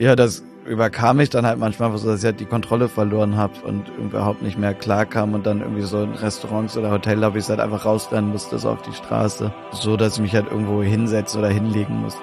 Ja, das überkam mich dann halt manchmal, so dass ich halt die Kontrolle verloren habe und überhaupt nicht mehr klar kam und dann irgendwie so in Restaurants oder Hotellobbys halt einfach rausrennen musste, so auf die Straße, so dass ich mich halt irgendwo hinsetzen oder hinlegen muss.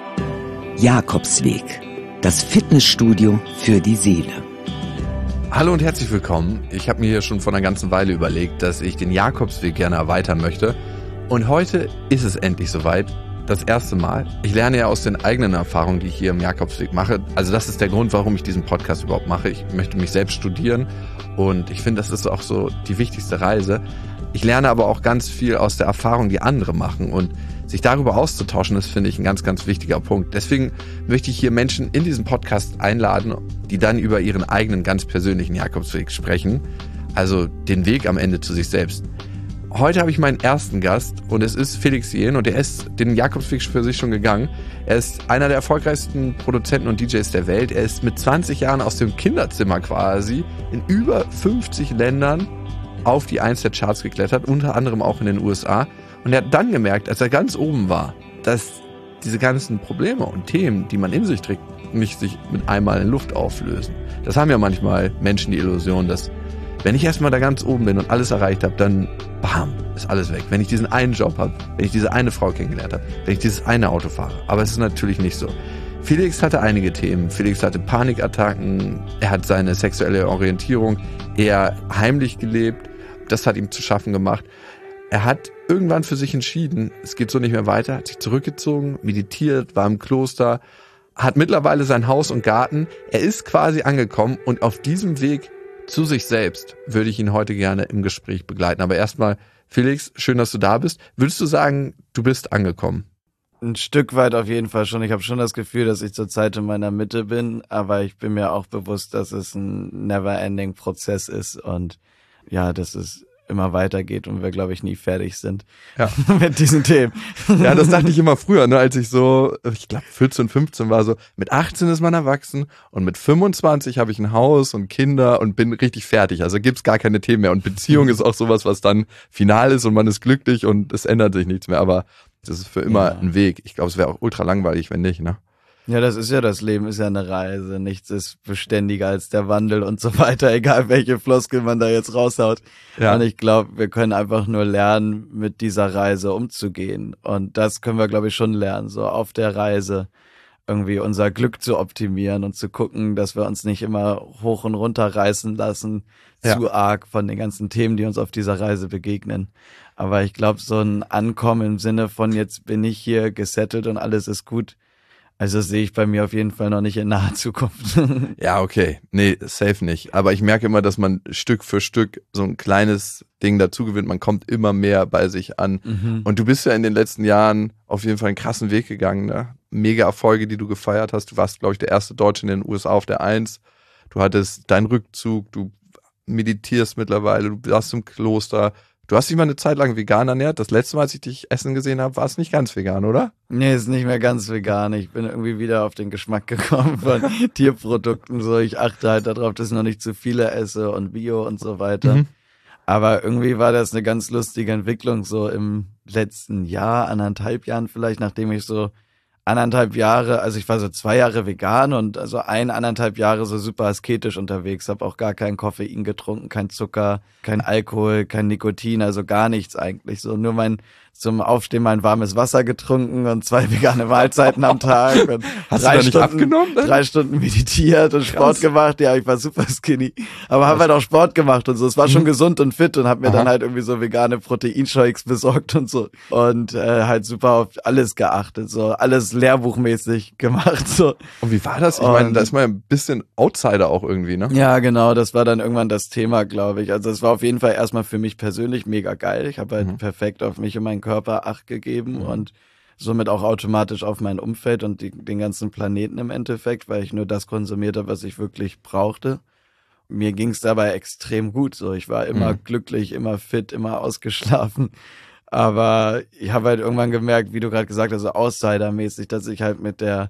Jakobsweg, das Fitnessstudio für die Seele. Hallo und herzlich willkommen. Ich habe mir hier schon vor einer ganzen Weile überlegt, dass ich den Jakobsweg gerne erweitern möchte. Und heute ist es endlich soweit. Das erste Mal. Ich lerne ja aus den eigenen Erfahrungen, die ich hier im Jakobsweg mache. Also das ist der Grund, warum ich diesen Podcast überhaupt mache. Ich möchte mich selbst studieren und ich finde, das ist auch so die wichtigste Reise. Ich lerne aber auch ganz viel aus der Erfahrung, die andere machen, und sich darüber auszutauschen, das finde ich ein ganz, ganz wichtiger Punkt. Deswegen möchte ich hier Menschen in diesen Podcast einladen, die dann über ihren eigenen ganz persönlichen Jakobsweg sprechen. Also den Weg am Ende zu sich selbst. Heute habe ich meinen ersten Gast und es ist Felix Jähn und er ist den Jakobsweg für sich schon gegangen. Er ist einer der erfolgreichsten Produzenten und DJs der Welt. Er ist mit 20 Jahren aus dem Kinderzimmer quasi in über 50 Ländern auf die 1 der Charts geklettert, unter anderem auch in den USA. Und er hat dann gemerkt, als er ganz oben war, dass diese ganzen Probleme und Themen, die man in sich trägt, nicht sich mit einmal in Luft auflösen. Das haben ja manchmal Menschen die Illusion, dass wenn ich erstmal da ganz oben bin und alles erreicht habe, dann bam, ist alles weg. Wenn ich diesen einen Job habe, wenn ich diese eine Frau kennengelernt habe, wenn ich dieses eine Auto fahre. Aber es ist natürlich nicht so. Felix hatte einige Themen. Felix hatte Panikattacken. Er hat seine sexuelle Orientierung eher heimlich gelebt. Das hat ihm zu schaffen gemacht. Er hat irgendwann für sich entschieden, es geht so nicht mehr weiter, hat sich zurückgezogen, meditiert, war im Kloster, hat mittlerweile sein Haus und Garten. Er ist quasi angekommen und auf diesem Weg zu sich selbst würde ich ihn heute gerne im Gespräch begleiten. Aber erstmal, Felix, schön, dass du da bist. Würdest du sagen, du bist angekommen? Ein Stück weit auf jeden Fall schon. Ich habe schon das Gefühl, dass ich zurzeit in meiner Mitte bin, aber ich bin mir auch bewusst, dass es ein never-ending Prozess ist und ja, dass es immer weitergeht und wir, glaube ich, nie fertig sind mit diesen Themen. Ja, das dachte ich immer früher, ne, als ich so, ich glaube 14, 15 war, so mit 18 ist man erwachsen und mit 25 habe ich ein Haus und Kinder und bin richtig fertig. Also gibt's gar keine Themen mehr und Beziehung ist auch sowas, was dann final ist und man ist glücklich und es ändert sich nichts mehr, aber das ist für immer ein Weg. Ich glaube, es wäre auch ultra langweilig, wenn nicht, ne? Ja, das Leben ist ja eine Reise. Nichts ist beständiger als der Wandel und so weiter, egal welche Floskel man da jetzt raushaut. Ja. Und ich glaube, wir können einfach nur lernen, mit dieser Reise umzugehen. Und das können wir, glaube ich, schon lernen, so auf der Reise irgendwie unser Glück zu optimieren und zu gucken, dass wir uns nicht immer hoch und runter reißen lassen, zu arg von den ganzen Themen, die uns auf dieser Reise begegnen. Aber ich glaube, so ein Ankommen im Sinne von jetzt bin ich hier gesettelt und alles ist gut, also das sehe ich bei mir auf jeden Fall noch nicht in naher Zukunft. Ja, okay. Nee, safe nicht. Aber ich merke immer, dass man Stück für Stück so ein kleines Ding dazu gewinnt. Man kommt immer mehr bei sich an. Mhm. Und du bist ja in den letzten Jahren auf jeden Fall einen krassen Weg gegangen, ne? Mega Erfolge, die du gefeiert hast. Du warst, glaube ich, der erste Deutsche in den USA auf der 1. Du hattest deinen Rückzug, du meditierst mittlerweile, du warst im Kloster. Du hast dich mal eine Zeit lang vegan ernährt. Das letzte Mal, als ich dich essen gesehen habe, war es nicht ganz vegan, oder? Nee, ist nicht mehr ganz vegan. Ich bin irgendwie wieder auf den Geschmack gekommen von Tierprodukten. So, ich achte halt darauf, dass ich noch nicht zu viele esse und Bio und so weiter. Mhm. Aber irgendwie war das eine ganz lustige Entwicklung so im letzten Jahr, 1,5 Jahren vielleicht, nachdem ich so 1,5 Jahre, also ich war so 2 Jahre vegan und also 1,5 Jahre so super asketisch unterwegs, habe auch gar kein Koffein getrunken, kein Zucker, kein Alkohol, kein Nikotin, also gar nichts eigentlich. So nur zum Aufstehen mein warmes Wasser getrunken und 2 vegane Mahlzeiten am Tag. Und Hast du da nicht abgenommen? 3 Stunden meditiert und Sport gemacht. Ja, ich war super skinny, aber habe halt auch Sport gemacht und so. Es war schon gesund und fit und habe mir dann halt irgendwie so vegane Proteinshakes besorgt und so und halt super auf alles geachtet, so alles lehrbuchmäßig gemacht. So. Und wie war das? Ich meine, da ist man ja ein bisschen Outsider auch irgendwie, ne? Ja, genau, das war dann irgendwann das Thema, glaube ich. Also es war auf jeden Fall erstmal für mich persönlich mega geil. Ich habe halt perfekt auf mich und meinen Körper Acht gegeben und somit auch automatisch auf mein Umfeld und den ganzen Planeten im Endeffekt, weil ich nur das konsumiert habe, was ich wirklich brauchte. Mir ging es dabei extrem gut. So, ich war immer glücklich, immer fit, immer ausgeschlafen. Aber ich habe halt irgendwann gemerkt, wie du gerade gesagt hast, so Outsider-mäßig, dass ich halt mit der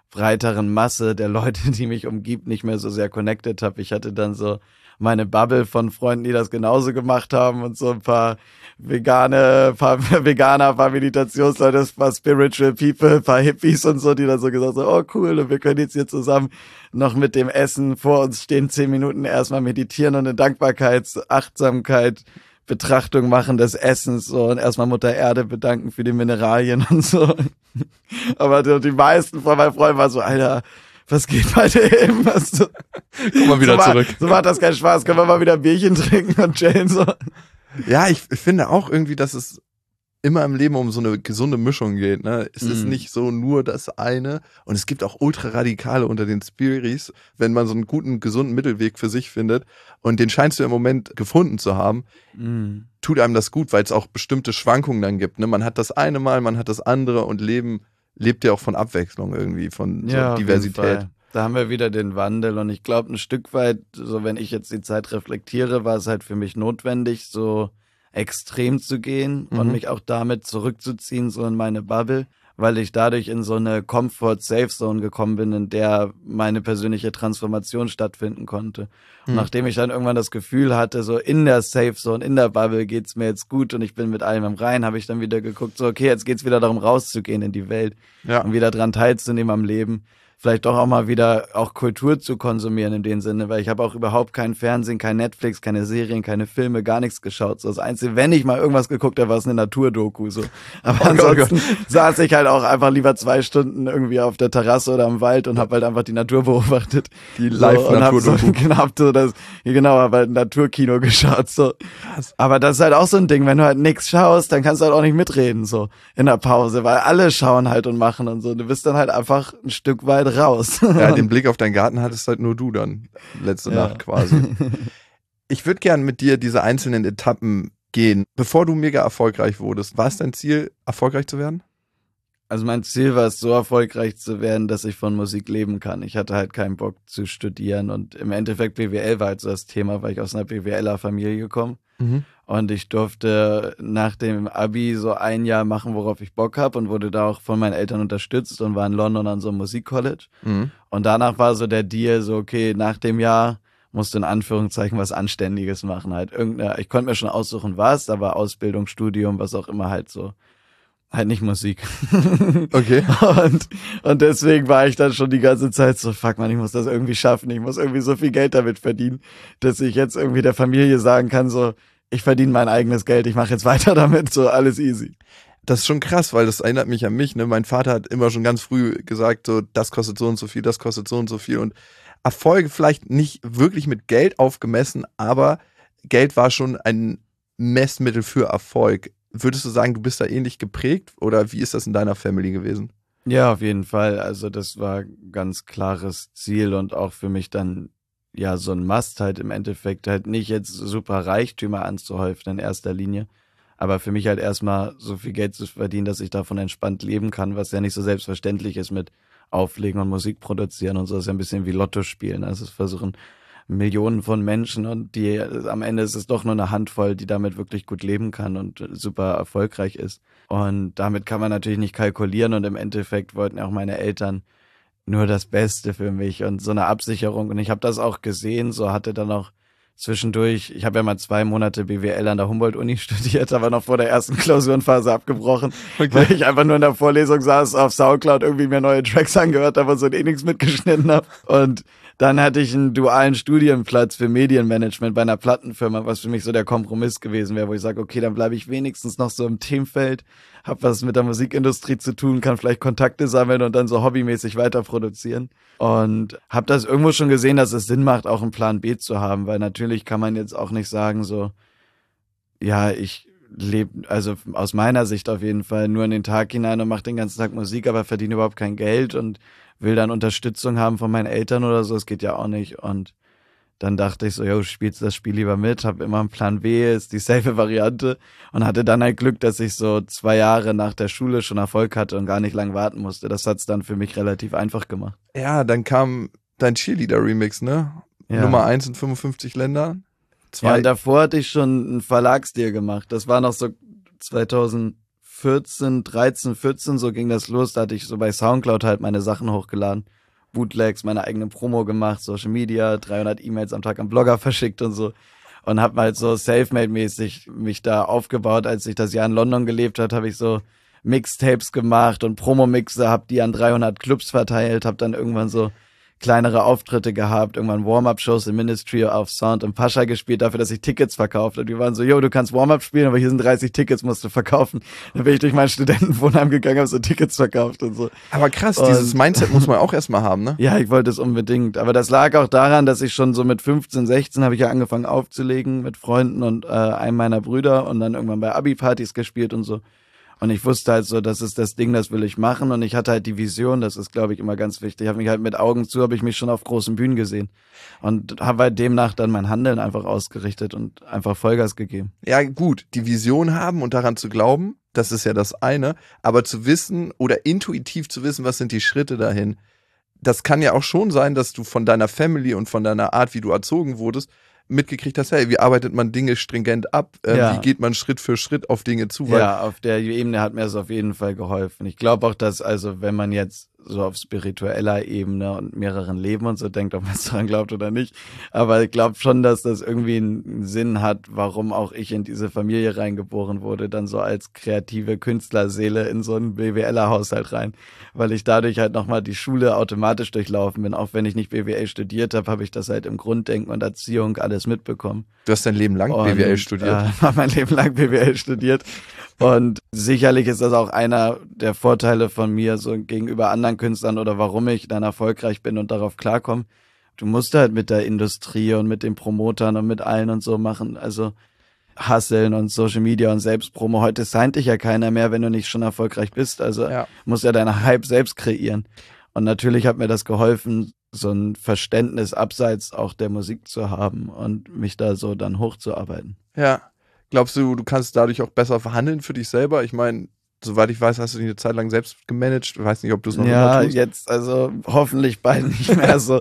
breiteren Masse der Leute, die mich umgibt, nicht mehr so sehr connected habe. Ich hatte dann so meine Bubble von Freunden, die das genauso gemacht haben und so ein paar Veganer, ein paar Meditationsleute, ein paar Spiritual People, ein paar Hippies und so, die dann so gesagt haben, oh cool, und wir können jetzt hier zusammen noch mit dem Essen vor uns stehen, 10 Minuten erstmal meditieren und eine Dankbarkeits-, Achtsamkeit, Betrachtung machen des Essens so und erstmal Mutter Erde bedanken für die Mineralien und so. Aber die meisten von meinen Freunden waren so, Alter, was geht bei dem? Komm mal wieder zurück. So macht das keinen Spaß. Können wir mal wieder ein Bierchen trinken und chillen so? Ja, ich finde auch irgendwie, dass es immer im Leben um so eine gesunde Mischung geht. Ne? Es ist nicht so nur das eine. Und es gibt auch Ultra-Radikale unter den Spiris, wenn man so einen guten, gesunden Mittelweg für sich findet. Und den scheinst du im Moment gefunden zu haben. Tut einem das gut, weil es auch bestimmte Schwankungen dann gibt. Ne? Man hat das eine Mal, man hat das andere und Leben lebt ja auch von Abwechslung irgendwie, von so Diversität. Da haben wir wieder den Wandel und ich glaube ein Stück weit, so wenn ich jetzt die Zeit reflektiere, war es halt für mich notwendig, so extrem zu gehen und mich auch damit zurückzuziehen, so in meine Bubble, weil ich dadurch in so eine Comfort-Safe-Zone gekommen bin, in der meine persönliche Transformation stattfinden konnte. Und nachdem ich dann irgendwann das Gefühl hatte, so in der Safe-Zone, in der Bubble geht's mir jetzt gut und ich bin mit allem im Reinen, habe ich dann wieder geguckt, so okay, jetzt geht's wieder darum, rauszugehen in die Welt und wieder dran teilzunehmen am Leben. Vielleicht doch auch mal wieder auch Kultur zu konsumieren in dem Sinne, weil ich habe auch überhaupt kein Fernsehen, kein Netflix, keine Serien, keine Filme, gar nichts geschaut. So das Einzige, wenn ich mal irgendwas geguckt habe, war es eine Naturdoku. So. Aber ansonsten saß ich halt auch einfach lieber 2 Stunden irgendwie auf der Terrasse oder im Wald und habe halt einfach die Natur beobachtet. Die Live-Naturdoku. Habe halt ein Naturkino geschaut. So. Krass. Aber das ist halt auch so ein Ding, wenn du halt nichts schaust, dann kannst du halt auch nicht mitreden so in der Pause, weil alle schauen halt und machen und so. Du bist dann halt einfach ein Stück weit raus. Ja, den Blick auf deinen Garten hattest halt nur du dann, letzte Nacht quasi. Ich würde gern mit dir diese einzelnen Etappen gehen. Bevor du mega erfolgreich wurdest, war es dein Ziel, erfolgreich zu werden? Also mein Ziel war es, so erfolgreich zu werden, dass ich von Musik leben kann. Ich hatte halt keinen Bock zu studieren und im Endeffekt BWL war halt so das Thema, weil ich aus einer BWLer-Familie gekommen. Und ich durfte nach dem Abi so ein Jahr machen, worauf ich Bock habe und wurde da auch von meinen Eltern unterstützt und war in London an so einem Musikcollege. Und danach war so der Deal so, okay, nach dem Jahr musst du in Anführungszeichen was Anständiges machen. Halt ich konnte mir schon aussuchen, was, aber Ausbildung, Studium, was auch immer halt so. Halt nicht Musik. Okay. Und deswegen war ich dann schon die ganze Zeit so, fuck man, ich muss das irgendwie schaffen, ich muss irgendwie so viel Geld damit verdienen, dass ich jetzt irgendwie der Familie sagen kann, so, ich verdiene mein eigenes Geld, ich mache jetzt weiter damit, so alles easy. Das ist schon krass, weil das erinnert mich an mich, ne? Mein Vater hat immer schon ganz früh gesagt, so, das kostet so und so viel, das kostet so und so viel und Erfolge vielleicht nicht wirklich mit Geld aufgemessen, aber Geld war schon ein Messmittel für Erfolg. Würdest du sagen, du bist da ähnlich geprägt oder wie ist das in deiner Family gewesen? Ja, auf jeden Fall. Also das war ganz klares Ziel und auch für mich dann ja so ein Must halt im Endeffekt halt nicht jetzt super Reichtümer anzuhäufen in erster Linie, aber für mich halt erstmal so viel Geld zu verdienen, dass ich davon entspannt leben kann, was ja nicht so selbstverständlich ist mit Auflegen und Musik produzieren und so. Das ist ja ein bisschen wie Lotto spielen. Also es versuchen Millionen von Menschen und am Ende ist es doch nur eine Handvoll, die damit wirklich gut leben kann und super erfolgreich ist. Und damit kann man natürlich nicht kalkulieren und im Endeffekt wollten auch meine Eltern nur das Beste für mich und so eine Absicherung. Und ich habe das auch gesehen, so hatte dann auch zwischendurch, ich habe ja mal 2 Monate BWL an der Humboldt-Uni studiert, aber noch vor der ersten Klausurenphase abgebrochen, weil ich einfach nur in der Vorlesung saß, auf Soundcloud irgendwie mir neue Tracks angehört habe und so nichts mitgeschnitten habe. Und dann hatte ich einen dualen Studienplatz für Medienmanagement bei einer Plattenfirma, was für mich so der Kompromiss gewesen wäre, wo ich sage, okay, dann bleibe ich wenigstens noch so im Themenfeld, habe was mit der Musikindustrie zu tun, kann vielleicht Kontakte sammeln und dann so hobbymäßig weiter produzieren. Und habe das irgendwo schon gesehen, dass es Sinn macht, auch einen Plan B zu haben, weil natürlich kann man jetzt auch nicht sagen so, ja, ich lebe, also aus meiner Sicht auf jeden Fall, nur in den Tag hinein und mache den ganzen Tag Musik, aber verdiene überhaupt kein Geld und will dann Unterstützung haben von meinen Eltern oder so, das geht ja auch nicht. Und dann dachte ich so, yo, spielst das Spiel lieber mit, hab immer einen Plan B, ist die safe Variante und hatte dann halt Glück, dass ich so 2 Jahre nach der Schule schon Erfolg hatte und gar nicht lang warten musste. Das hat's dann für mich relativ einfach gemacht. Ja, dann kam dein Cheerleader-Remix, ne? Ja. Nummer 1 in 55 Ländern. 2. Ja, und davor hatte ich schon einen Verlagsdeal gemacht. Das war noch so 2014 13, 14, so ging das los. Da hatte ich so bei Soundcloud halt meine Sachen hochgeladen. Bootlegs, meine eigene Promo gemacht, Social Media, 300 E-Mails am Tag an Blogger verschickt und so. Und hab halt so Selfmade-mäßig mich da aufgebaut. Als ich das Jahr in London gelebt habe, habe ich so Mixtapes gemacht und Promo-Mixe, hab die an 300 Clubs verteilt, hab dann irgendwann so kleinere Auftritte gehabt, irgendwann Warm-Up-Shows im Ministry of Sound im Pascha gespielt, dafür, dass ich Tickets verkauft. Und die waren so, jo, du kannst Warm-Up spielen, aber hier sind 30 Tickets, musst du verkaufen. Dann bin ich durch mein Studentenwohnheim gegangen, habe so Tickets verkauft und so. Aber krass, dieses Mindset muss man auch erstmal haben, ne? Ja, ich wollte es unbedingt. Aber das lag auch daran, dass ich schon so mit 15, 16 habe ich ja angefangen aufzulegen mit Freunden und einem meiner Brüder und dann irgendwann bei Abi-Partys gespielt und so. Und ich wusste halt so, das ist das Ding, das will ich machen. Und ich hatte halt die Vision, das ist, glaube ich, immer ganz wichtig. Ich habe mich halt mit Augen zu, habe ich mich schon auf großen Bühnen gesehen. Und habe halt demnach dann mein Handeln einfach ausgerichtet und einfach Vollgas gegeben. Ja, gut, die Vision haben und daran zu glauben, das ist ja das eine. Aber zu wissen oder intuitiv zu wissen, was sind die Schritte dahin, das kann ja auch schon sein, dass du von deiner Family und von deiner Art, wie du erzogen wurdest, mitgekriegt hast, hey, wie arbeitet man Dinge stringent ab? Wie geht man Schritt für Schritt auf Dinge zu? Weil auf der Ebene hat mir das auf jeden Fall geholfen. Ich glaube auch, dass, also wenn man jetzt so auf spiritueller Ebene und mehreren Leben und so denkt, ob man es daran glaubt oder nicht, aber ich glaube schon, dass das irgendwie einen Sinn hat, warum auch ich in diese Familie reingeboren wurde, dann so als kreative Künstlerseele in so einen BWLer-Haushalt rein, weil ich dadurch halt nochmal die Schule automatisch durchlaufen bin. Auch wenn ich nicht BWL studiert habe, habe ich das halt im Grunddenken und Erziehung alles mitbekommen. Du hast dein Leben lang BWL studiert. Ja, mein Leben lang BWL studiert. Und sicherlich ist das auch einer der Vorteile von mir so gegenüber anderen Künstlern oder warum ich dann erfolgreich bin und darauf klarkomme. Du musst halt mit der Industrie und mit den Promotern und mit allen und so machen, also hustlen und Social Media und Selbstpromo. Heute signed dich ja keiner mehr, wenn du nicht schon erfolgreich bist. Also musst ja deine Hype selbst kreieren. Und natürlich hat mir das geholfen, so ein Verständnis abseits auch der Musik zu haben und mich da so dann hochzuarbeiten. Ja. Glaubst du, du kannst dadurch auch besser verhandeln für dich selber? Ich meine, soweit ich weiß, hast du dich eine Zeit lang selbst gemanagt. Ich weiß nicht, ob du es noch immer tust. Ja, jetzt, also hoffentlich bald nicht mehr so.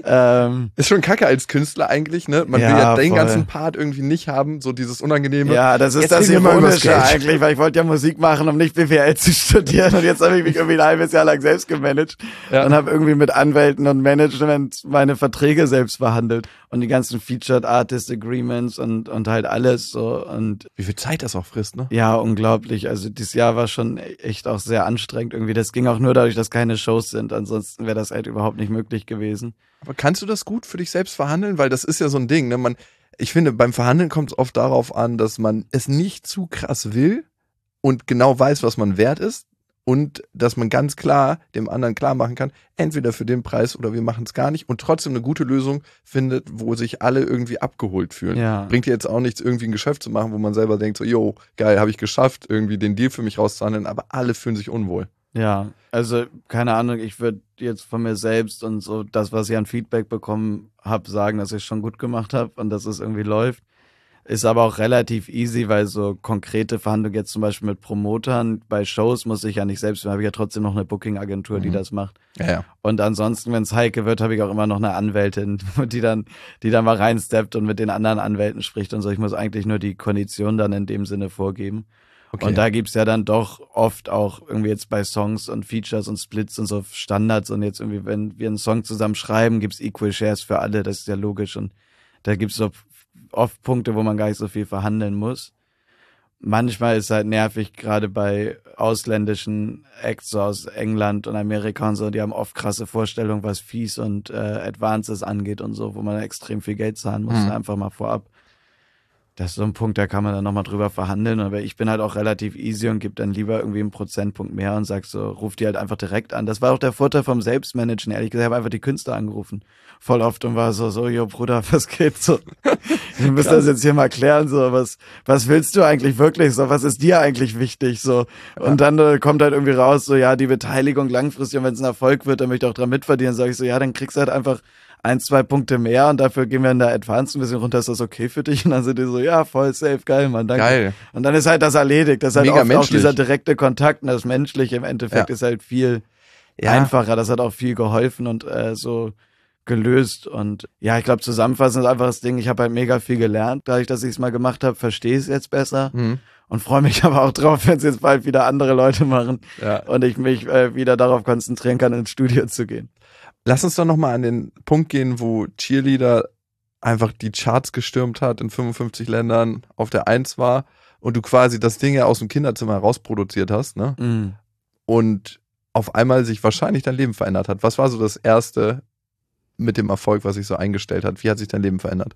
Ist schon kacke als Künstler eigentlich, ne? Man will ja den ganzen Part irgendwie nicht haben, so dieses Unangenehme. Ja, das ist das Ironische eigentlich, weil ich wollte ja Musik machen, um nicht BWL zu studieren und jetzt habe ich mich irgendwie ein halbes Jahr lang selbst gemanagt und habe irgendwie mit Anwälten und Management meine Verträge selbst verhandelt und die ganzen Featured Artist Agreements und halt alles so. Und wie viel Zeit das auch frisst, ne? Ja, unglaublich. Also dieses Jahr war schon echt auch sehr anstrengend irgendwie. Das ging auch nur dadurch, dass keine Shows sind. Ansonsten wäre das halt überhaupt nicht möglich gewesen. Aber kannst du das gut für dich selbst verhandeln? Weil das ist ja so ein Ding, ne? Ich finde, beim Verhandeln kommt es oft darauf an, dass man es nicht zu krass will und genau weiß, was man wert ist. Und dass man ganz klar dem anderen klar machen kann, entweder für den Preis oder wir machen es gar nicht und trotzdem eine gute Lösung findet, wo sich alle irgendwie abgeholt fühlen. Ja. Bringt dir jetzt auch nichts, irgendwie ein Geschäft zu machen, wo man selber denkt so, jo, geil, habe ich geschafft, irgendwie den Deal für mich rauszuhandeln, aber alle fühlen sich unwohl. Ja, also keine Ahnung, ich würde jetzt von mir selbst und so das, was ich an Feedback bekommen habe, sagen, dass ich es schon gut gemacht habe und dass es irgendwie läuft. Ist aber auch relativ easy, weil so konkrete Verhandlungen jetzt zum Beispiel mit Promotern, bei Shows muss ich ja nicht selbst, habe ich ja trotzdem noch eine Booking-Agentur, die das macht. Ja. Und ansonsten, wenn es heikel wird, habe ich auch immer noch eine Anwältin, die dann mal reinsteppt und mit den anderen Anwälten spricht und so. Ich muss eigentlich nur die Kondition dann in dem Sinne vorgeben. Okay. Und da gibt's ja dann doch oft auch irgendwie jetzt bei Songs und Features und Splits und so Standards und jetzt irgendwie, wenn wir einen Song zusammen schreiben, gibt's Equal Shares für alle, das ist ja logisch und da gibt's so oft Punkte, wo man gar nicht so viel verhandeln muss. Manchmal ist es halt nervig, gerade bei ausländischen Acts so aus England und Amerika und so, die haben oft krasse Vorstellungen, was Fees und Advances angeht und so, wo man extrem viel Geld zahlen muss, einfach mal vorab. Das ist so ein Punkt, da kann man dann nochmal drüber verhandeln, aber ich bin halt auch relativ easy und gebe dann lieber irgendwie einen Prozentpunkt mehr und sag so, ruf die halt einfach direkt an. Das war auch der Vorteil vom Selbstmanagen, ehrlich gesagt, ich habe einfach die Künstler angerufen. Voll oft und war so, jo Bruder, was geht so? Wir müssen das jetzt hier mal klären, so, was willst du eigentlich wirklich, so, was ist dir eigentlich wichtig, so? Und dann kommt halt irgendwie raus, so, ja, die Beteiligung langfristig und wenn es ein Erfolg wird, dann möchte ich auch dran mitverdienen, sage ich so, ja, dann kriegst du halt einfach 1-2 Punkte mehr und dafür gehen wir in der Advanced ein bisschen runter, ist das okay für dich? Und dann sind die so, ja, voll safe, geil, Mann, danke. Geil. Und dann ist halt das erledigt. Das ist halt mega oft menschlich. auch dieser direkte Kontakt und das Menschliche im Endeffekt ist halt viel einfacher. Das hat auch viel geholfen und so gelöst. Und ja, ich glaube, zusammenfassend ist einfach das Ding, ich habe halt mega viel gelernt. Dadurch, dass ich es mal gemacht habe, verstehe ich es jetzt besser. Und freue mich aber auch drauf, wenn es jetzt bald wieder andere Leute machen und ich mich wieder darauf konzentrieren kann, ins Studio zu gehen. Lass uns doch nochmal an den Punkt gehen, wo Cheerleader einfach die Charts gestürmt hat, in 55 Ländern auf der 1 war und du quasi das Ding ja aus dem Kinderzimmer rausproduziert hast, ne? Und auf einmal sich wahrscheinlich dein Leben verändert hat. Was war so das Erste mit dem Erfolg, was sich so eingestellt hat? Wie hat sich dein Leben verändert?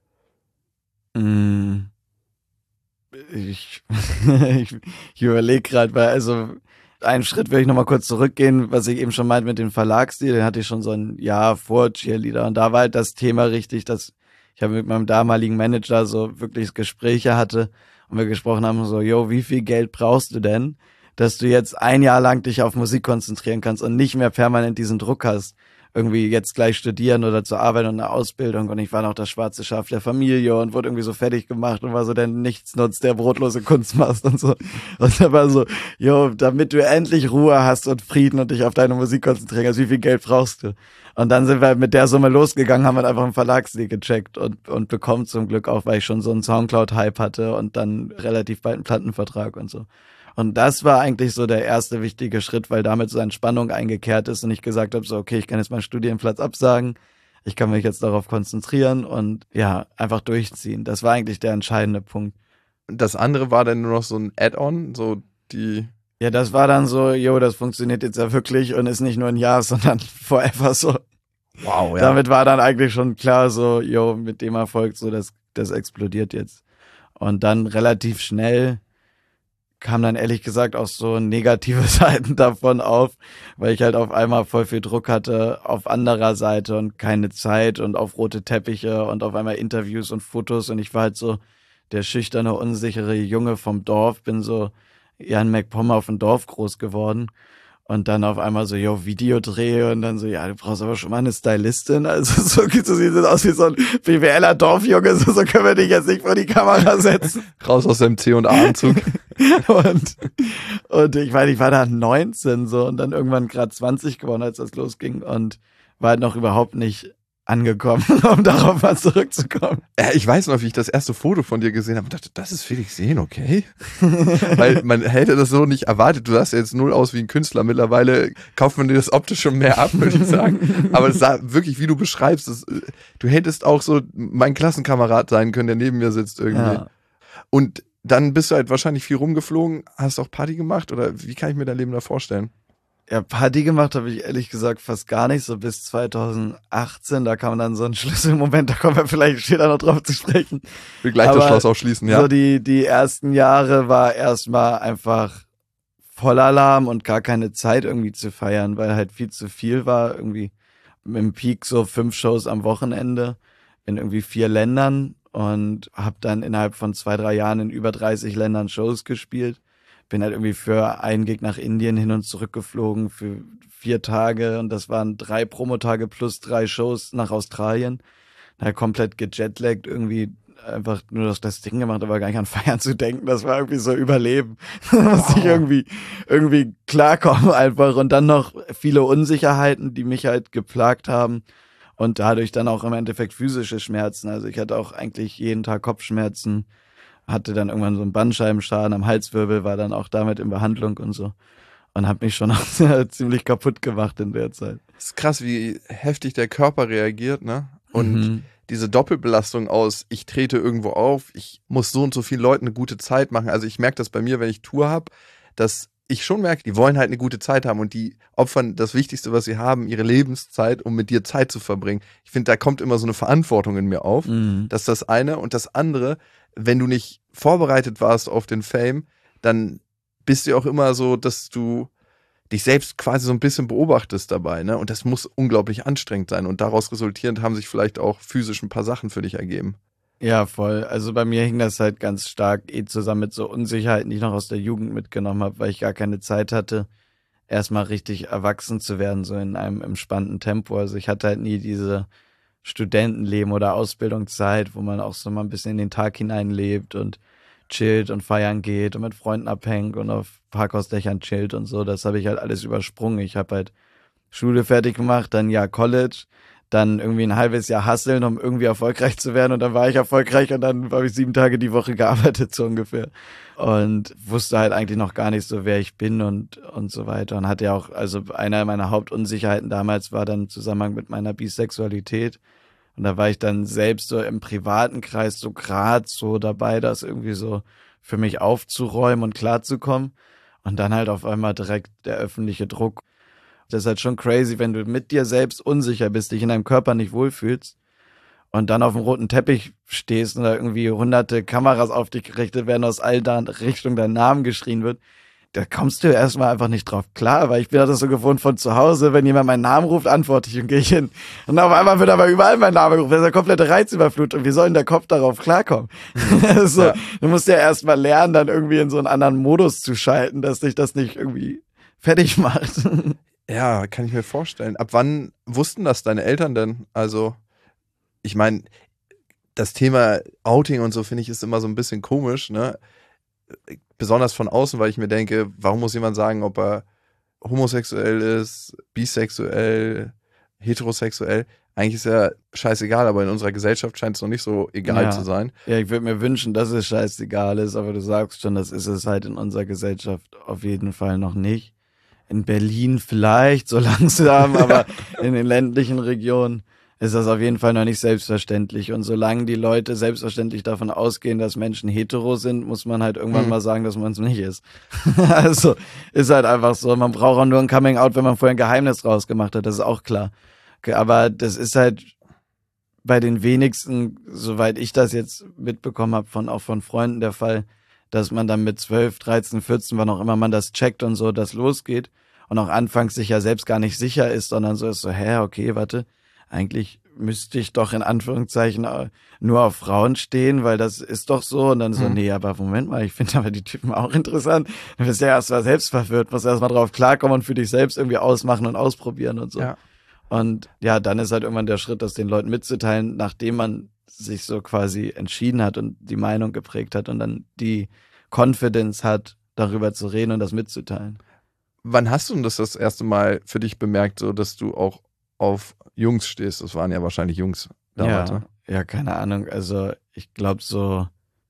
Ich überlege gerade, weil einen Schritt will ich nochmal kurz zurückgehen, was ich eben schon meinte mit dem Verlagsdeal, den hatte ich schon so ein Jahr vor Cheerleader und da war halt das Thema richtig, dass ich habe mit meinem damaligen Manager so wirklich Gespräche hatte und wir gesprochen haben so, wie viel Geld brauchst du denn, dass du jetzt ein Jahr lang dich auf Musik konzentrieren kannst und nicht mehr permanent diesen Druck hast, irgendwie jetzt gleich studieren oder zur Arbeit und eine Ausbildung und ich war noch das schwarze Schaf der Familie und wurde irgendwie so fertig gemacht und war so der Nichtsnutz, der brotlose Kunst machst und so. Und da war so, damit du endlich Ruhe hast und Frieden und dich auf deine Musik konzentrieren kannst, wie viel Geld brauchst du? Und dann sind wir halt mit der Summe losgegangen, haben halt einfach einen Verlagsdeal gecheckt und bekommen zum Glück auch, weil ich schon so einen Soundcloud-Hype hatte und dann relativ bald einen Plattenvertrag und so. Und das war eigentlich so der erste wichtige Schritt, weil damit so Entspannung eingekehrt ist und ich gesagt habe, so okay, ich kann jetzt meinen Studienplatz absagen, ich kann mich jetzt darauf konzentrieren und ja, einfach durchziehen. Das war eigentlich der entscheidende Punkt. Das andere war dann nur noch so ein Add-on, so die... Ja, das war dann so, das funktioniert jetzt ja wirklich und ist nicht nur ein Jahr, sondern forever so. Wow, ja. Damit war dann eigentlich schon klar so, mit dem Erfolg so, das explodiert jetzt. Und dann relativ schnell kam dann ehrlich gesagt auch so negative Seiten davon auf, weil ich halt auf einmal voll viel Druck hatte auf anderer Seite und keine Zeit und auf rote Teppiche und auf einmal Interviews und Fotos und ich war halt so der schüchterne, unsichere Junge vom Dorf, bin so Jan McPom auf dem Dorf groß geworden und dann auf einmal so, Videodreh und dann so, du brauchst aber schon mal eine Stylistin, also so sieht es aus wie so ein BWLer Dorfjunge, so können wir dich jetzt nicht vor die Kamera setzen. Raus aus dem C&A-Anzug. und ich meine, ich war da 19 so und dann irgendwann gerade 20 geworden, als das losging und war halt noch überhaupt nicht angekommen, um darauf mal zurückzukommen. Ich weiß noch, wie ich das erste Foto von dir gesehen habe und dachte, das ist Felix Jähn, okay? Weil man hätte das so nicht erwartet. Du sahst ja jetzt null aus wie ein Künstler. Mittlerweile kauft man dir das optisch schon mehr ab, würde ich sagen. Aber es sah wirklich, wie du beschreibst, du hättest auch so mein Klassenkamerad sein können, der neben mir sitzt irgendwie. Ja. Und dann bist du halt wahrscheinlich viel rumgeflogen, hast auch Party gemacht oder wie kann ich mir dein Leben da vorstellen? Ja, Party gemacht habe ich ehrlich gesagt fast gar nicht, so bis 2018, da kam dann so ein Schlüsselmoment, da kommen wir vielleicht später noch drauf zu sprechen. Ich will gleich das Schloss aufschließen, ja. So die ersten Jahre war erstmal einfach Vollalarm und gar keine Zeit irgendwie zu feiern, weil halt viel zu viel war, irgendwie im Peak so 5 Shows am Wochenende in irgendwie 4 Ländern und habe dann innerhalb von 2-3 Jahren in über 30 Ländern Shows gespielt. Bin halt irgendwie für einen Gig nach Indien hin und zurück geflogen für 4 Tage und das waren 3 Promotage plus 3 Shows nach Australien. Da komplett gejetlaggt, irgendwie einfach nur das Ding gemacht, aber gar nicht an Feiern zu denken. Das war irgendwie so Überleben. Da musste ich irgendwie klarkommen einfach und dann noch viele Unsicherheiten, die mich halt geplagt haben und dadurch dann auch im Endeffekt physische Schmerzen. Also ich hatte auch eigentlich jeden Tag Kopfschmerzen. Hatte dann irgendwann so einen Bandscheibenschaden am Halswirbel, war dann auch damit in Behandlung und so. Und habe mich schon auch ziemlich kaputt gemacht in der Zeit. Das ist krass, wie heftig der Körper reagiert, ne? Und diese Doppelbelastung aus, ich trete irgendwo auf, ich muss so und so vielen Leuten eine gute Zeit machen. Also ich merke das bei mir, wenn ich Tour habe, dass ich schon merke, die wollen halt eine gute Zeit haben und die opfern das Wichtigste, was sie haben, ihre Lebenszeit, um mit dir Zeit zu verbringen. Ich finde, da kommt immer so eine Verantwortung in mir auf. Das ist das eine. Und das andere, wenn du nicht vorbereitet warst auf den Fame, dann bist du auch immer so, dass du dich selbst quasi so ein bisschen beobachtest dabei, ne? Und das muss unglaublich anstrengend sein. Und daraus resultierend haben sich vielleicht auch physisch ein paar Sachen für dich ergeben. Ja, voll. Also bei mir hing das halt ganz stark zusammen mit so Unsicherheiten, die ich noch aus der Jugend mitgenommen habe, weil ich gar keine Zeit hatte, erstmal richtig erwachsen zu werden, so in einem entspannten Tempo. Also ich hatte halt nie diese Studentenleben oder Ausbildungszeit, wo man auch so mal ein bisschen in den Tag hineinlebt und chillt und feiern geht und mit Freunden abhängt und auf Parkhausdächern chillt und so. Das habe ich halt alles übersprungen. Ich habe halt Schule fertig gemacht, dann College, dann irgendwie ein halbes Jahr hustlen, um irgendwie erfolgreich zu werden. Und dann war ich erfolgreich und dann habe ich 7 Tage die Woche gearbeitet, so ungefähr. Und wusste halt eigentlich noch gar nicht so, wer ich bin und so weiter. Und hatte ja auch, also einer meiner Hauptunsicherheiten damals war dann im Zusammenhang mit meiner Bisexualität. Und da war ich dann selbst so im privaten Kreis so gerade so dabei, das irgendwie so für mich aufzuräumen und klarzukommen. Und dann halt auf einmal direkt der öffentliche Druck. Das ist halt schon crazy, wenn du mit dir selbst unsicher bist, dich in deinem Körper nicht wohlfühlst und dann auf dem roten Teppich stehst und da irgendwie hunderte Kameras auf dich gerichtet werden, aus all Richtungen dein Namen geschrien wird. Da kommst du erstmal einfach nicht drauf klar, weil ich bin das so gewohnt von zu Hause, wenn jemand meinen Namen ruft, antworte ich und gehe hin. Und auf einmal wird aber überall mein Name gerufen. Das ist eine komplette Reizüberflutung. Wie soll denn der Kopf darauf klarkommen? So, ja. Du musst ja erstmal lernen, dann irgendwie in so einen anderen Modus zu schalten, dass dich das nicht irgendwie fertig macht. Ja, kann ich mir vorstellen. Ab wann wussten das deine Eltern denn? Also, ich meine, das Thema Outing und so, finde ich, ist immer so ein bisschen komisch, ne? Besonders von außen, weil ich mir denke, warum muss jemand sagen, ob er homosexuell ist, bisexuell, heterosexuell? Eigentlich ist ja scheißegal, aber in unserer Gesellschaft scheint es noch nicht so egal zu sein. Ja, ich würde mir wünschen, dass es scheißegal ist, aber du sagst schon, das ist es halt in unserer Gesellschaft auf jeden Fall noch nicht. In Berlin vielleicht so langsam, aber in den ländlichen Regionen ist das auf jeden Fall noch nicht selbstverständlich. Und solange die Leute selbstverständlich davon ausgehen, dass Menschen hetero sind, muss man halt irgendwann mal sagen, dass man es nicht ist. Also ist halt einfach so. Man braucht auch nur ein Coming-out, wenn man vorher ein Geheimnis rausgemacht hat. Das ist auch klar. Okay, aber das ist halt bei den wenigsten, soweit ich das jetzt mitbekommen habe, auch von Freunden der Fall, dass man dann mit 12, 13, 14, wann auch immer man das checkt und so, das losgeht und auch anfangs sich ja selbst gar nicht sicher ist, sondern so ist so, okay, warte, eigentlich müsste ich doch in Anführungszeichen nur auf Frauen stehen, weil das ist doch so. Und dann so, nee, aber Moment mal, ich finde aber die Typen auch interessant. Du bist ja erst mal selbst verwirrt, musst erst mal drauf klarkommen und für dich selbst irgendwie ausmachen und ausprobieren und so. Ja. Und ja, dann ist halt irgendwann der Schritt, das den Leuten mitzuteilen, nachdem man sich so quasi entschieden hat und die Meinung geprägt hat und dann die Confidence hat, darüber zu reden und das mitzuteilen. Wann hast du denn das erste Mal für dich bemerkt, so dass du auch auf Jungs stehst? Das waren ja wahrscheinlich Jungs damals, ne? Ja, keine Ahnung. Also ich glaube so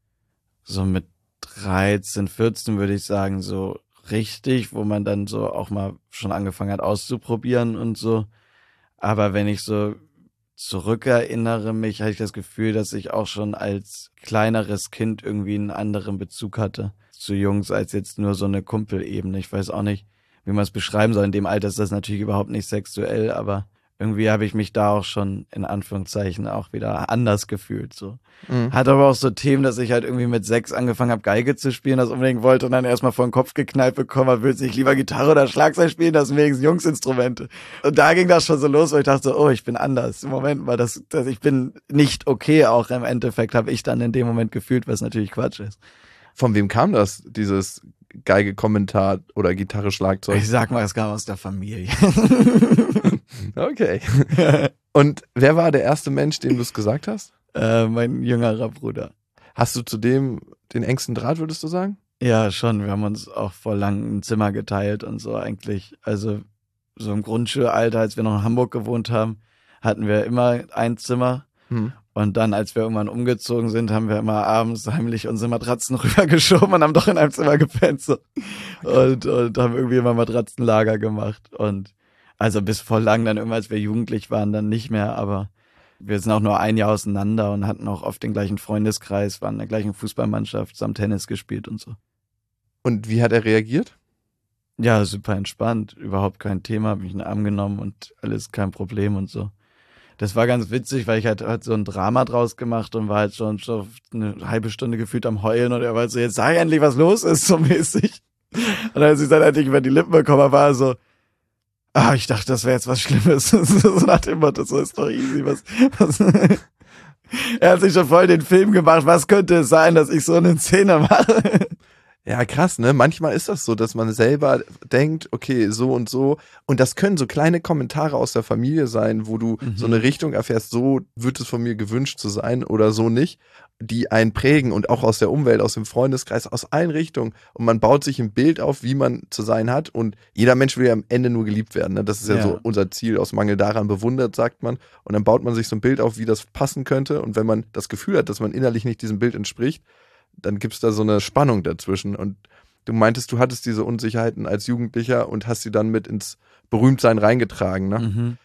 mit 13, 14 würde ich sagen, so richtig, wo man dann so auch mal schon angefangen hat auszuprobieren und so. Aber wenn ich so zurückerinnere mich, hatte ich das Gefühl, dass ich auch schon als kleineres Kind irgendwie einen anderen Bezug hatte zu Jungs als jetzt nur so eine Kumpelebene. Ich weiß auch nicht, wie man es beschreiben soll. In dem Alter ist das natürlich überhaupt nicht sexuell, aber irgendwie habe ich mich da auch schon in Anführungszeichen auch wieder anders gefühlt. So. Hat aber auch so Themen, dass ich halt irgendwie mit 6 angefangen habe, Geige zu spielen, das unbedingt wollte und dann erstmal vor den Kopf geknallt bekommen habe, willst du nicht lieber Gitarre oder Schlagzeug spielen, das sind wenigstens Jungsinstrumente. Und da ging das schon so los, weil ich dachte so, oh, ich bin anders. Im Moment mal, ich bin nicht okay, auch im Endeffekt habe ich dann in dem Moment gefühlt, was natürlich Quatsch ist. Von wem kam das, dieses Geige-Kommentar oder Gitarre-Schlagzeug? Ich sag mal, es kam aus der Familie. Okay. Und wer war der erste Mensch, dem du es gesagt hast? Mein jüngerer Bruder. Hast du zu dem den engsten Draht, würdest du sagen? Ja, schon. Wir haben uns auch vor langem ein Zimmer geteilt und so eigentlich. Also so im Grundschulalter, als wir noch in Hamburg gewohnt haben, hatten wir immer ein Zimmer. Und dann, als wir irgendwann umgezogen sind, haben wir immer abends heimlich unsere Matratzen rübergeschoben und haben doch in einem Zimmer gepennt. So. Und haben irgendwie immer Matratzenlager gemacht. Und also bis vor lang dann irgendwann, als wir jugendlich waren, dann nicht mehr. Aber wir sind auch nur ein Jahr auseinander und hatten auch oft den gleichen Freundeskreis, waren in der gleichen Fußballmannschaft, zusammen Tennis gespielt und so. Und wie hat er reagiert? Ja, super entspannt. Überhaupt kein Thema. Hab mich in den Arm genommen und alles kein Problem und so. Das war ganz witzig, weil ich halt so ein Drama draus gemacht und war halt schon eine halbe Stunde gefühlt am Heulen und er war so, jetzt sag endlich, was los ist, so mäßig. Und als ich dann endlich über die Lippen bekommen war er so, ich dachte, das wäre jetzt was Schlimmes. So nach dem Motto, so ist doch easy. Was? Er hat sich schon voll den Film gemacht, was könnte es sein, dass ich so eine Szene mache? Ja, krass, ne? Manchmal ist das so, dass man selber denkt, okay, so und so. Und das können so kleine Kommentare aus der Familie sein, wo du so eine Richtung erfährst, so wird es von mir gewünscht zu sein oder so nicht, die einen prägen und auch aus der Umwelt, aus dem Freundeskreis, aus allen Richtungen. Und man baut sich ein Bild auf, wie man zu sein hat. Und jeder Mensch will ja am Ende nur geliebt werden. Ne? Das ist ja so unser Ziel, aus Mangel daran bewundert, sagt man. Und dann baut man sich so ein Bild auf, wie das passen könnte. Und wenn man das Gefühl hat, dass man innerlich nicht diesem Bild entspricht, dann gibt es da so eine Spannung dazwischen. Und du meintest, du hattest diese Unsicherheiten als Jugendlicher und hast sie dann mit ins Berühmtsein reingetragen. Ne?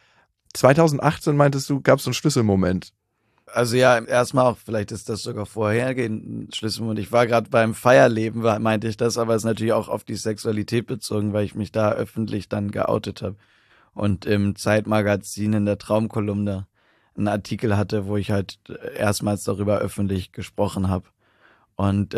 2018 meintest du, gab es so einen Schlüsselmoment. Also ja, erstmal auch, vielleicht ist das sogar vorhergehend ein Schlüsselmoment. Ich war gerade beim Feierleben, meinte ich das, aber es ist natürlich auch auf die Sexualität bezogen, weil ich mich da öffentlich dann geoutet habe. Und im Zeitmagazin in der Traumkolumne einen Artikel hatte, wo ich halt erstmals darüber öffentlich gesprochen habe. Und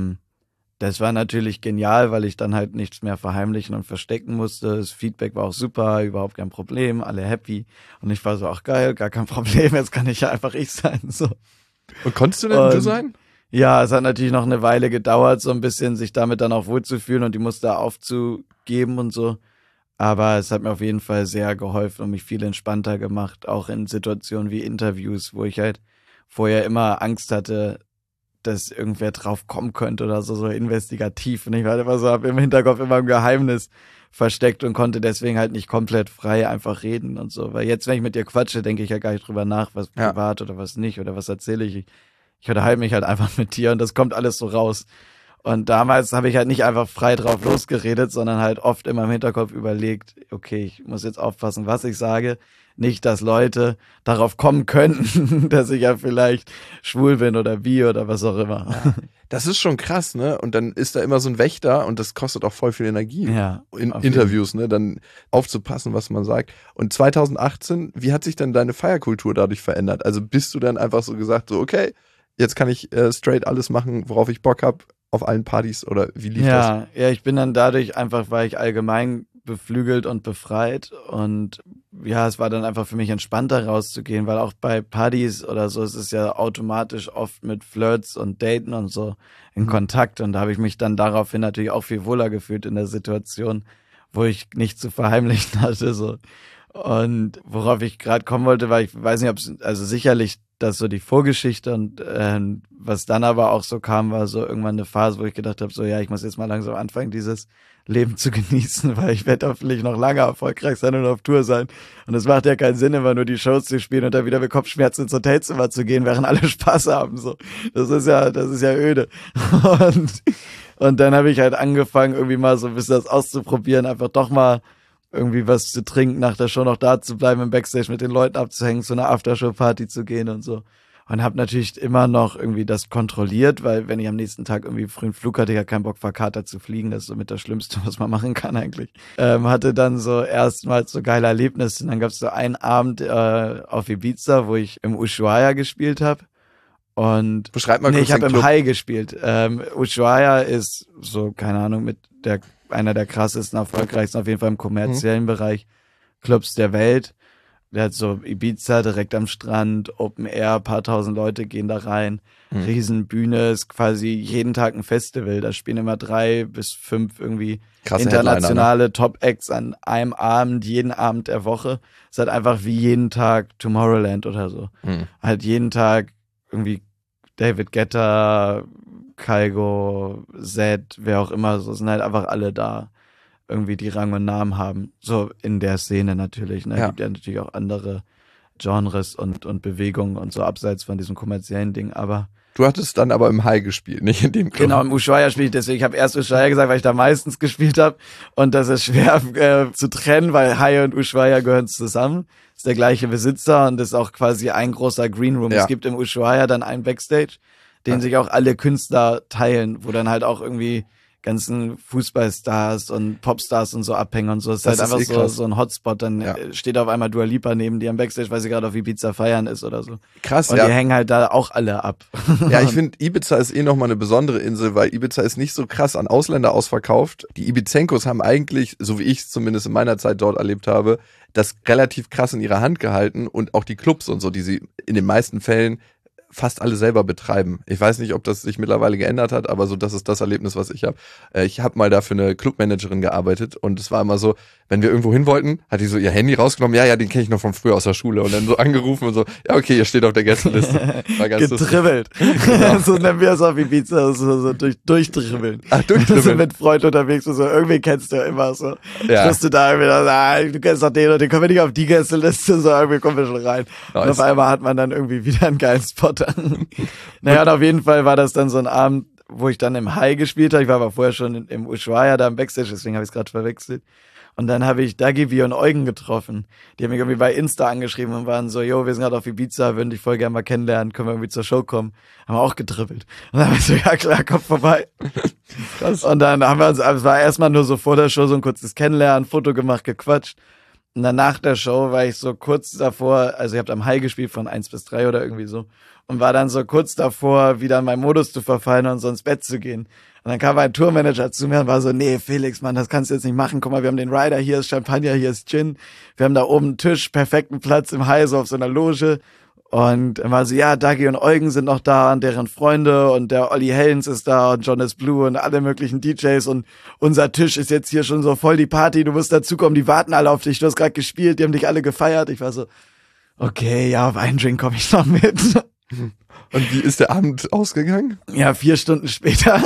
das war natürlich genial, weil ich dann halt nichts mehr verheimlichen und verstecken musste. Das Feedback war auch super, überhaupt kein Problem, alle happy. Und ich war so, ach geil, gar kein Problem, jetzt kann ich ja einfach ich sein. So. Und konntest du denn du sein? Ja, es hat natürlich noch eine Weile gedauert, so ein bisschen sich damit dann auch wohlzufühlen und die Muster aufzugeben und so. Aber es hat mir auf jeden Fall sehr geholfen und mich viel entspannter gemacht, auch in Situationen wie Interviews, wo ich halt vorher immer Angst hatte, dass irgendwer drauf kommen könnte oder so investigativ. Und ich war immer so, habe im Hinterkopf immer ein Geheimnis versteckt und konnte deswegen halt nicht komplett frei einfach reden und so. Weil jetzt, wenn ich mit dir quatsche, denke ich ja gar nicht drüber nach, was privat oder was nicht oder was erzähle ich. Ich unterhalte mich halt einfach mit dir und das kommt alles so raus. Und damals habe ich halt nicht einfach frei drauf losgeredet, sondern halt oft immer im Hinterkopf überlegt, okay, ich muss jetzt aufpassen, was ich sage. Nicht, dass Leute darauf kommen könnten, dass ich ja vielleicht schwul bin oder bi oder was auch immer. Ja, das ist schon krass, ne? Und dann ist da immer so ein Wächter und das kostet auch voll viel Energie in Interviews, ne? Dann aufzupassen, was man sagt. Und 2018, wie hat sich denn deine Feierkultur dadurch verändert? Also bist du dann einfach so gesagt, so okay, jetzt kann ich straight alles machen, worauf ich Bock habe, auf allen Partys oder wie lief das? Ja, ich bin dann dadurch einfach, war ich allgemein beflügelt und befreit und ja, es war dann einfach für mich entspannter rauszugehen, weil auch bei Partys oder so ist es ja automatisch oft mit Flirts und Daten und so in Kontakt und da habe ich mich dann daraufhin natürlich auch viel wohler gefühlt in der Situation, wo ich nichts zu verheimlichen hatte, so. Und worauf ich gerade kommen wollte, war, ich weiß nicht, ob es, also sicherlich, dass so die Vorgeschichte und was dann aber auch so kam, war so irgendwann eine Phase, wo ich gedacht habe, so ja, ich muss jetzt mal langsam anfangen, dieses Leben zu genießen, weil ich werde hoffentlich noch lange erfolgreich sein und auf Tour sein. Und es macht ja keinen Sinn, immer nur die Shows zu spielen und dann wieder mit Kopfschmerzen ins Hotelzimmer zu gehen, während alle Spaß haben. So, das ist ja öde. Und dann habe ich halt angefangen, irgendwie mal so ein bisschen das auszuprobieren, einfach doch mal irgendwie was zu trinken, nach der Show noch da zu bleiben, im Backstage mit den Leuten abzuhängen, zu einer Aftershow-Party zu gehen und so. Und habe natürlich immer noch irgendwie das kontrolliert, weil wenn ich am nächsten Tag irgendwie früh einen Flug hatte, ich ja keinen Bock verkatert zu fliegen, das ist somit das Schlimmste, was man machen kann eigentlich. Hatte dann so erstmals so geile Erlebnisse und dann gab es so einen Abend auf Ibiza, wo ich im Ushuaia gespielt habe. Und beschreib mal kurz ich habe den im Club. High gespielt. Ushuaia ist so, keine Ahnung, einer der krassesten, erfolgreichsten, auf jeden Fall im kommerziellen Bereich, Clubs der Welt. Der hat so Ibiza direkt am Strand, Open Air, paar tausend Leute gehen da rein, Riesenbühne, ist quasi jeden Tag ein Festival. Da spielen immer 3 bis 5 irgendwie krasse internationale Headliner, ne? Top-Acts an einem Abend, jeden Abend der Woche. Ist halt einfach wie jeden Tag Tomorrowland oder so. Halt jeden Tag irgendwie David Guetta, Kygo, Zed, wer auch immer, so sind halt einfach alle da, irgendwie die Rang und Namen haben. So in der Szene natürlich, ne? Ja. Gibt ja natürlich auch andere Genres und Bewegungen und so abseits von diesem kommerziellen Ding, aber Du hattest dann aber im High gespielt, nicht in dem Club. genau, im Ushuaia spiele ich deswegen. Ich habe erst Ushuaia gesagt, weil ich da meistens gespielt habe und das ist schwer zu trennen, weil High und Ushuaia gehören zusammen. Ist der gleiche Besitzer und ist auch quasi ein großer Green Room. Ja. Es gibt im Ushuaia dann einen Backstage, den sich auch alle Künstler teilen, wo dann halt auch irgendwie ganzen Fußballstars und Popstars und so abhängen und so. Es ist Das halt ist einfach krass. so ein Hotspot. Dann steht auf einmal Dua Lipa neben dir am Backstage, weil sie gerade auf Ibiza feiern ist oder so. Krass, Und ja. die hängen halt da auch alle ab. Ja, ich finde, Ibiza ist nochmal eine besondere Insel, weil Ibiza ist nicht so krass an Ausländer ausverkauft. Die Ibizenkos haben eigentlich, so wie ich es zumindest in meiner Zeit dort erlebt habe, das relativ krass in ihrer Hand gehalten und auch die Clubs und so, die sie in den meisten Fällen fast alle selber betreiben. Ich weiß nicht, ob das sich mittlerweile geändert hat, aber so, das ist das Erlebnis, was ich habe. Ich habe mal da für eine Clubmanagerin gearbeitet und es war immer so, wenn wir irgendwo hin wollten, hat die so ihr Handy rausgenommen, ja, den kenne ich noch von früher aus der Schule und dann so angerufen und so, ja, okay, ihr steht auf der Gästeliste. War ganz getribbelt. Genau. So nennen wir es auf Ibiza, so durchdribbeln. Ach, durchdribbeln. So mit Freund unterwegs und so, irgendwie kennst du ja immer so. Ja. Kriegst du da irgendwie, du kennst doch den und den können wir nicht auf die Gästeliste, so irgendwie kommen wir schon rein. Nice. Und auf einmal hat man dann irgendwie wieder einen geilen Spot. Naja, und auf jeden Fall war das dann so ein Abend, wo ich dann im High gespielt habe. Ich war aber vorher schon im Ushuaia da im Backstage, deswegen habe ich es gerade verwechselt. Und dann habe ich Dagi und Eugen getroffen. Die haben mich irgendwie bei Insta angeschrieben und waren so, yo, wir sind gerade auf Ibiza, würden dich voll gerne mal kennenlernen, können wir irgendwie zur Show kommen. Haben wir auch getribbelt. Und dann habe ich so, ja klar, komm vorbei. Krass. Und dann haben wir uns, es war erstmal nur so vor der Show so ein kurzes Kennenlernen, Foto gemacht, gequatscht. Und dann nach der Show war ich so kurz davor, also ich habe am High gespielt von 1 bis 3 oder irgendwie so. Und war dann so kurz davor, wieder in meinen Modus zu verfallen und so ins Bett zu gehen. Und dann kam ein Tourmanager zu mir und war so, nee, Felix, Mann, das kannst du jetzt nicht machen. Guck mal, wir haben den Rider, hier ist Champagner, hier ist Gin. Wir haben da oben einen Tisch, perfekten Platz im High, so auf so einer Loge. Und er war so, ja, Dagi und Eugen sind noch da und deren Freunde und der Olli Helens ist da und Jonas Blue und alle möglichen DJs und unser Tisch ist jetzt hier schon so voll die Party, du musst dazukommen, die warten alle auf dich, du hast gerade gespielt, die haben dich alle gefeiert. Ich war so, okay, ja, auf einen Drink komme ich noch mit. Und wie ist der Abend ausgegangen? Ja, 4 Stunden später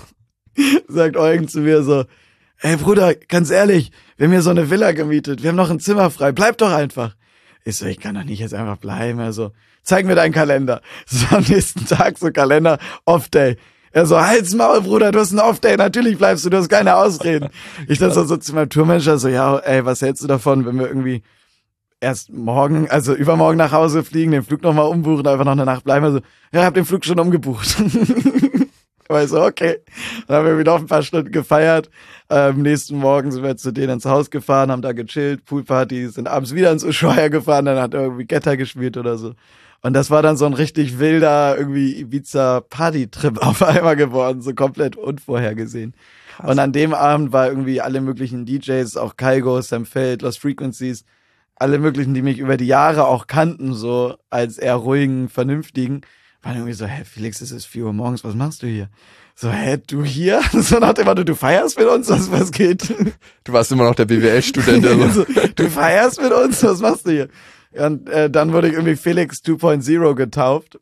sagt Eugen zu mir so, ey Bruder, ganz ehrlich, wir haben hier so eine Villa gemietet, wir haben noch ein Zimmer frei, bleib doch einfach. Ich so, ich kann doch nicht jetzt einfach bleiben. Also, zeig mir deinen Kalender. So am nächsten Tag so Kalender, Off-Day. Er so, halt's Maul, Bruder, du hast einen Off-Day, natürlich bleibst du hast keine Ausreden. Ich dann so zu meinem Tourmanager so, ja, ey, was hältst du davon, wenn wir irgendwie erst morgen, also übermorgen nach Hause fliegen, den Flug nochmal umbuchen, einfach noch eine Nacht bleiben. Also, ja, ich hab den Flug schon umgebucht. Aber ich so, okay. Dann haben wir wieder auf ein paar Stunden gefeiert. Nächsten Morgen sind wir zu denen ins Haus gefahren, haben da gechillt, Poolparty, sind abends wieder ins Ushuaia gefahren, dann hat er irgendwie Getter gespielt oder so. Und das war dann so ein richtig wilder, irgendwie Ibiza-Party-Trip auf einmal geworden, so komplett unvorhergesehen. Krass. Und an dem Abend war irgendwie alle möglichen DJs, auch Kygo, Sam Feld, Lost Frequencies, alle möglichen, die mich über die Jahre auch kannten, so als eher ruhigen, vernünftigen, waren irgendwie so, hä, Felix, es ist 4 Uhr morgens, was machst du hier? So, hä, du hier? So nach dem Motto, du feierst mit uns, was geht? Du warst immer noch der BWL-Student. Also. Du feierst mit uns, was machst du hier? Und dann wurde ich irgendwie Felix 2.0 getauft.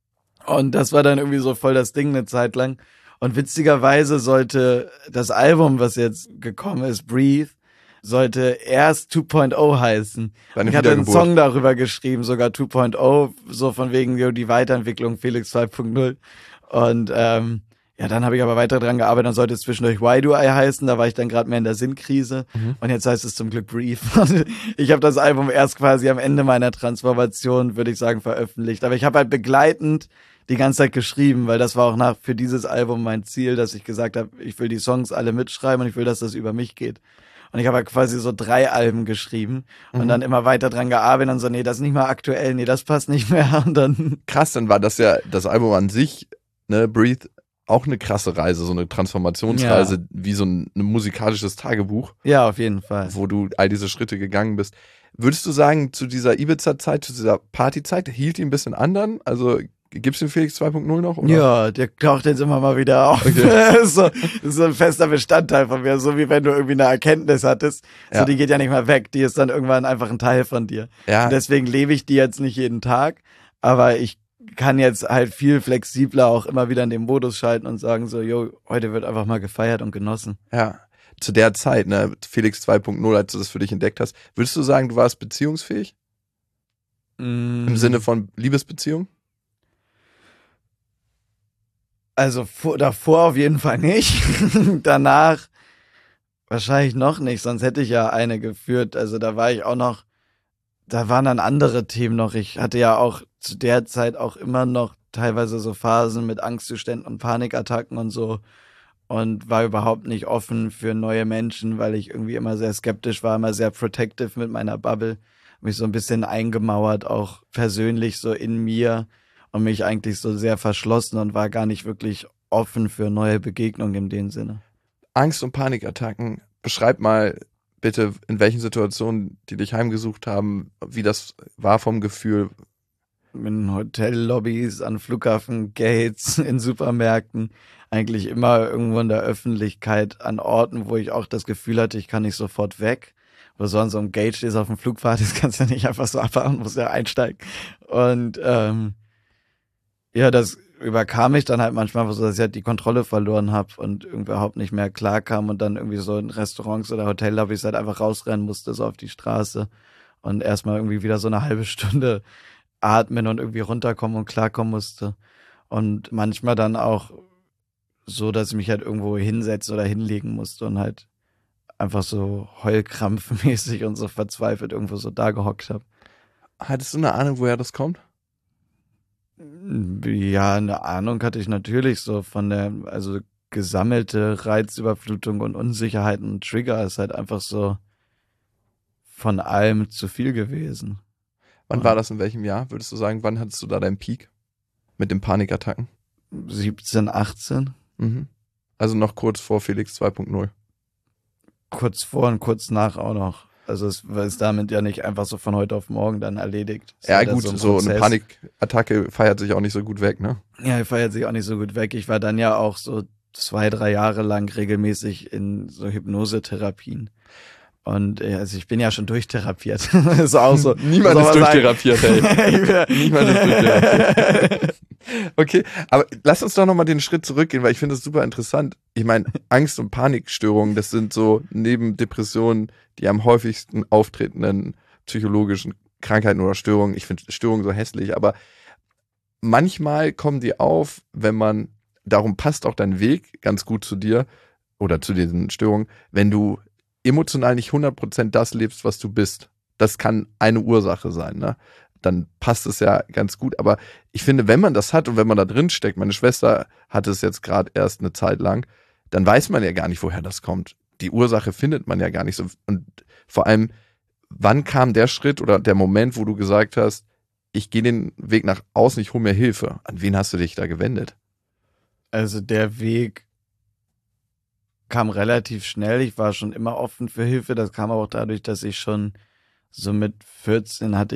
Und das war dann irgendwie so voll das Ding eine Zeit lang. Und witzigerweise sollte das Album, was jetzt gekommen ist, Breathe, sollte erst 2.0 heißen. Ich hatte einen Song darüber geschrieben, sogar 2.0, so von wegen die Weiterentwicklung Felix 2.0. Und ja, dann habe ich aber weiter dran gearbeitet, dann sollte es zwischendurch Why Do I heißen, da war ich dann gerade mehr in der Sinnkrise. Und jetzt heißt es zum Glück Brief. Ich habe das Album erst quasi am Ende meiner Transformation, würde ich sagen, veröffentlicht. Aber ich habe halt begleitend die ganze Zeit geschrieben, weil das war auch für dieses Album mein Ziel, dass ich gesagt habe, ich will die Songs alle mitschreiben und ich will, dass das über mich geht. Und ich habe halt quasi so 3 Alben geschrieben und dann immer weiter dran gearbeitet und so, nee, das ist nicht mal aktuell, nee, das passt nicht mehr. Und dann krass, dann war das ja das Album an sich, ne, Breathe, auch eine krasse Reise, so eine Transformationsreise, ja. Wie so ein musikalisches Tagebuch. Ja, auf jeden Fall. Wo du all diese Schritte gegangen bist. Würdest du sagen, zu dieser Ibiza-Zeit, zu dieser Partyzeit, hielt die ein bisschen anderen? Also gibt's den Felix 2.0 noch? Oder? Ja, der taucht jetzt immer mal wieder auf. Okay. ist so ein fester Bestandteil von mir, so wie wenn du irgendwie eine Erkenntnis hattest. Ja. So, die geht ja nicht mehr weg, die ist dann irgendwann einfach ein Teil von dir. Ja. Und deswegen lebe ich die jetzt nicht jeden Tag, aber ich kann jetzt halt viel flexibler auch immer wieder in den Modus schalten und sagen so, jo, heute wird einfach mal gefeiert und genossen. Ja, zu der Zeit, ne, Felix 2.0, als du das für dich entdeckt hast, würdest du sagen, du warst beziehungsfähig? Im Sinne von Liebesbeziehung? Also davor auf jeden Fall nicht. Danach wahrscheinlich noch nicht, sonst hätte ich ja eine geführt. Also da war ich auch noch, da waren dann andere Themen noch. Ich hatte ja auch zu der Zeit auch immer noch teilweise so Phasen mit Angstzuständen und Panikattacken und so und war überhaupt nicht offen für neue Menschen, weil ich irgendwie immer sehr skeptisch war, immer sehr protective mit meiner Bubble, mich so ein bisschen eingemauert, auch persönlich so in mir und mich eigentlich so sehr verschlossen und war gar nicht wirklich offen für neue Begegnungen in dem Sinne. Angst- und Panikattacken, beschreib mal bitte, in welchen Situationen die dich heimgesucht haben, wie das war vom Gefühl. in Hotellobbys, an Flughafengates, in Supermärkten, eigentlich immer irgendwo in der Öffentlichkeit, an Orten, wo ich auch das Gefühl hatte, ich kann nicht sofort weg. Wo so an so einem Gate stehst, auf dem Flug wartest, kannst du ja nicht einfach so abfahren, musst ja einsteigen. Und ja, das überkam mich dann halt manchmal so, dass ich halt die Kontrolle verloren habe und überhaupt nicht mehr klarkam und dann irgendwie so in Restaurants oder Hotellobbys halt einfach rausrennen musste, so auf die Straße und erstmal irgendwie wieder so eine halbe Stunde atmen und irgendwie runterkommen und klarkommen musste. Und manchmal dann auch so, dass ich mich halt irgendwo hinsetzen oder hinlegen musste und halt einfach so heulkrampfmäßig und so verzweifelt irgendwo so da gehockt habe. Hattest du eine Ahnung, woher das kommt? Ja, eine Ahnung hatte ich natürlich so von der, also gesammelte Reizüberflutung und Unsicherheiten und Trigger ist halt einfach so von allem zu viel gewesen. Wann war das, in welchem Jahr, würdest du sagen? Wann hattest du da deinen Peak mit den Panikattacken? 17, 18. Mhm. Also noch kurz vor Felix 2.0. Kurz vor und kurz nach auch noch. Also es ist damit ja nicht einfach so von heute auf morgen dann erledigt. Ja gut, so eine Panikattacke feiert sich auch nicht so gut weg, ne? Ja, die feiert sich auch nicht so gut weg. Ich war dann ja auch so 2-3 Jahre lang regelmäßig in so Hypnosetherapien. Und also ich bin ja schon durchtherapiert. Ist auch so. Niemand ist durchtherapiert, hey. Niemand ist durchtherapiert. Okay, aber lass uns doch nochmal den Schritt zurückgehen, weil ich finde das super interessant. Ich meine, Angst- und Panikstörungen, das sind so neben Depressionen die am häufigsten auftretenden psychologischen Krankheiten oder Störungen. Ich finde Störungen so hässlich, aber manchmal kommen die auf, wenn man, darum passt auch dein Weg ganz gut zu dir oder zu diesen Störungen, wenn du emotional nicht 100% das lebst, was du bist. Das kann eine Ursache sein, ne? Dann passt es ja ganz gut. Aber ich finde, wenn man das hat und wenn man da drin steckt, meine Schwester hatte es jetzt gerade erst eine Zeit lang, dann weiß man ja gar nicht, woher das kommt. Die Ursache findet man ja gar nicht so. Und vor allem, wann kam der Schritt oder der Moment, wo du gesagt hast, ich gehe den Weg nach außen, ich hole mir Hilfe. An wen hast du dich da gewendet? Also der Weg kam relativ schnell. Ich war schon immer offen für Hilfe. Das kam auch dadurch, dass ich schon so mit 14 hatte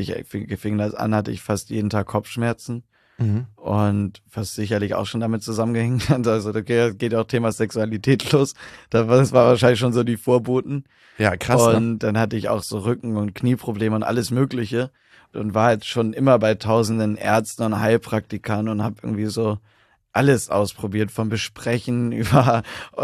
ich fast jeden Tag Kopfschmerzen. Mhm. Und was sicherlich auch schon damit zusammengehängt hat. Also da geht auch Thema Sexualität los. Das war wahrscheinlich schon so die Vorboten. Ja, krass. Und ne? Dann hatte ich auch so Rücken- und Knieprobleme und alles Mögliche. Und war halt schon immer bei tausenden Ärzten und Heilpraktikern und habe irgendwie so alles ausprobiert, vom Besprechen über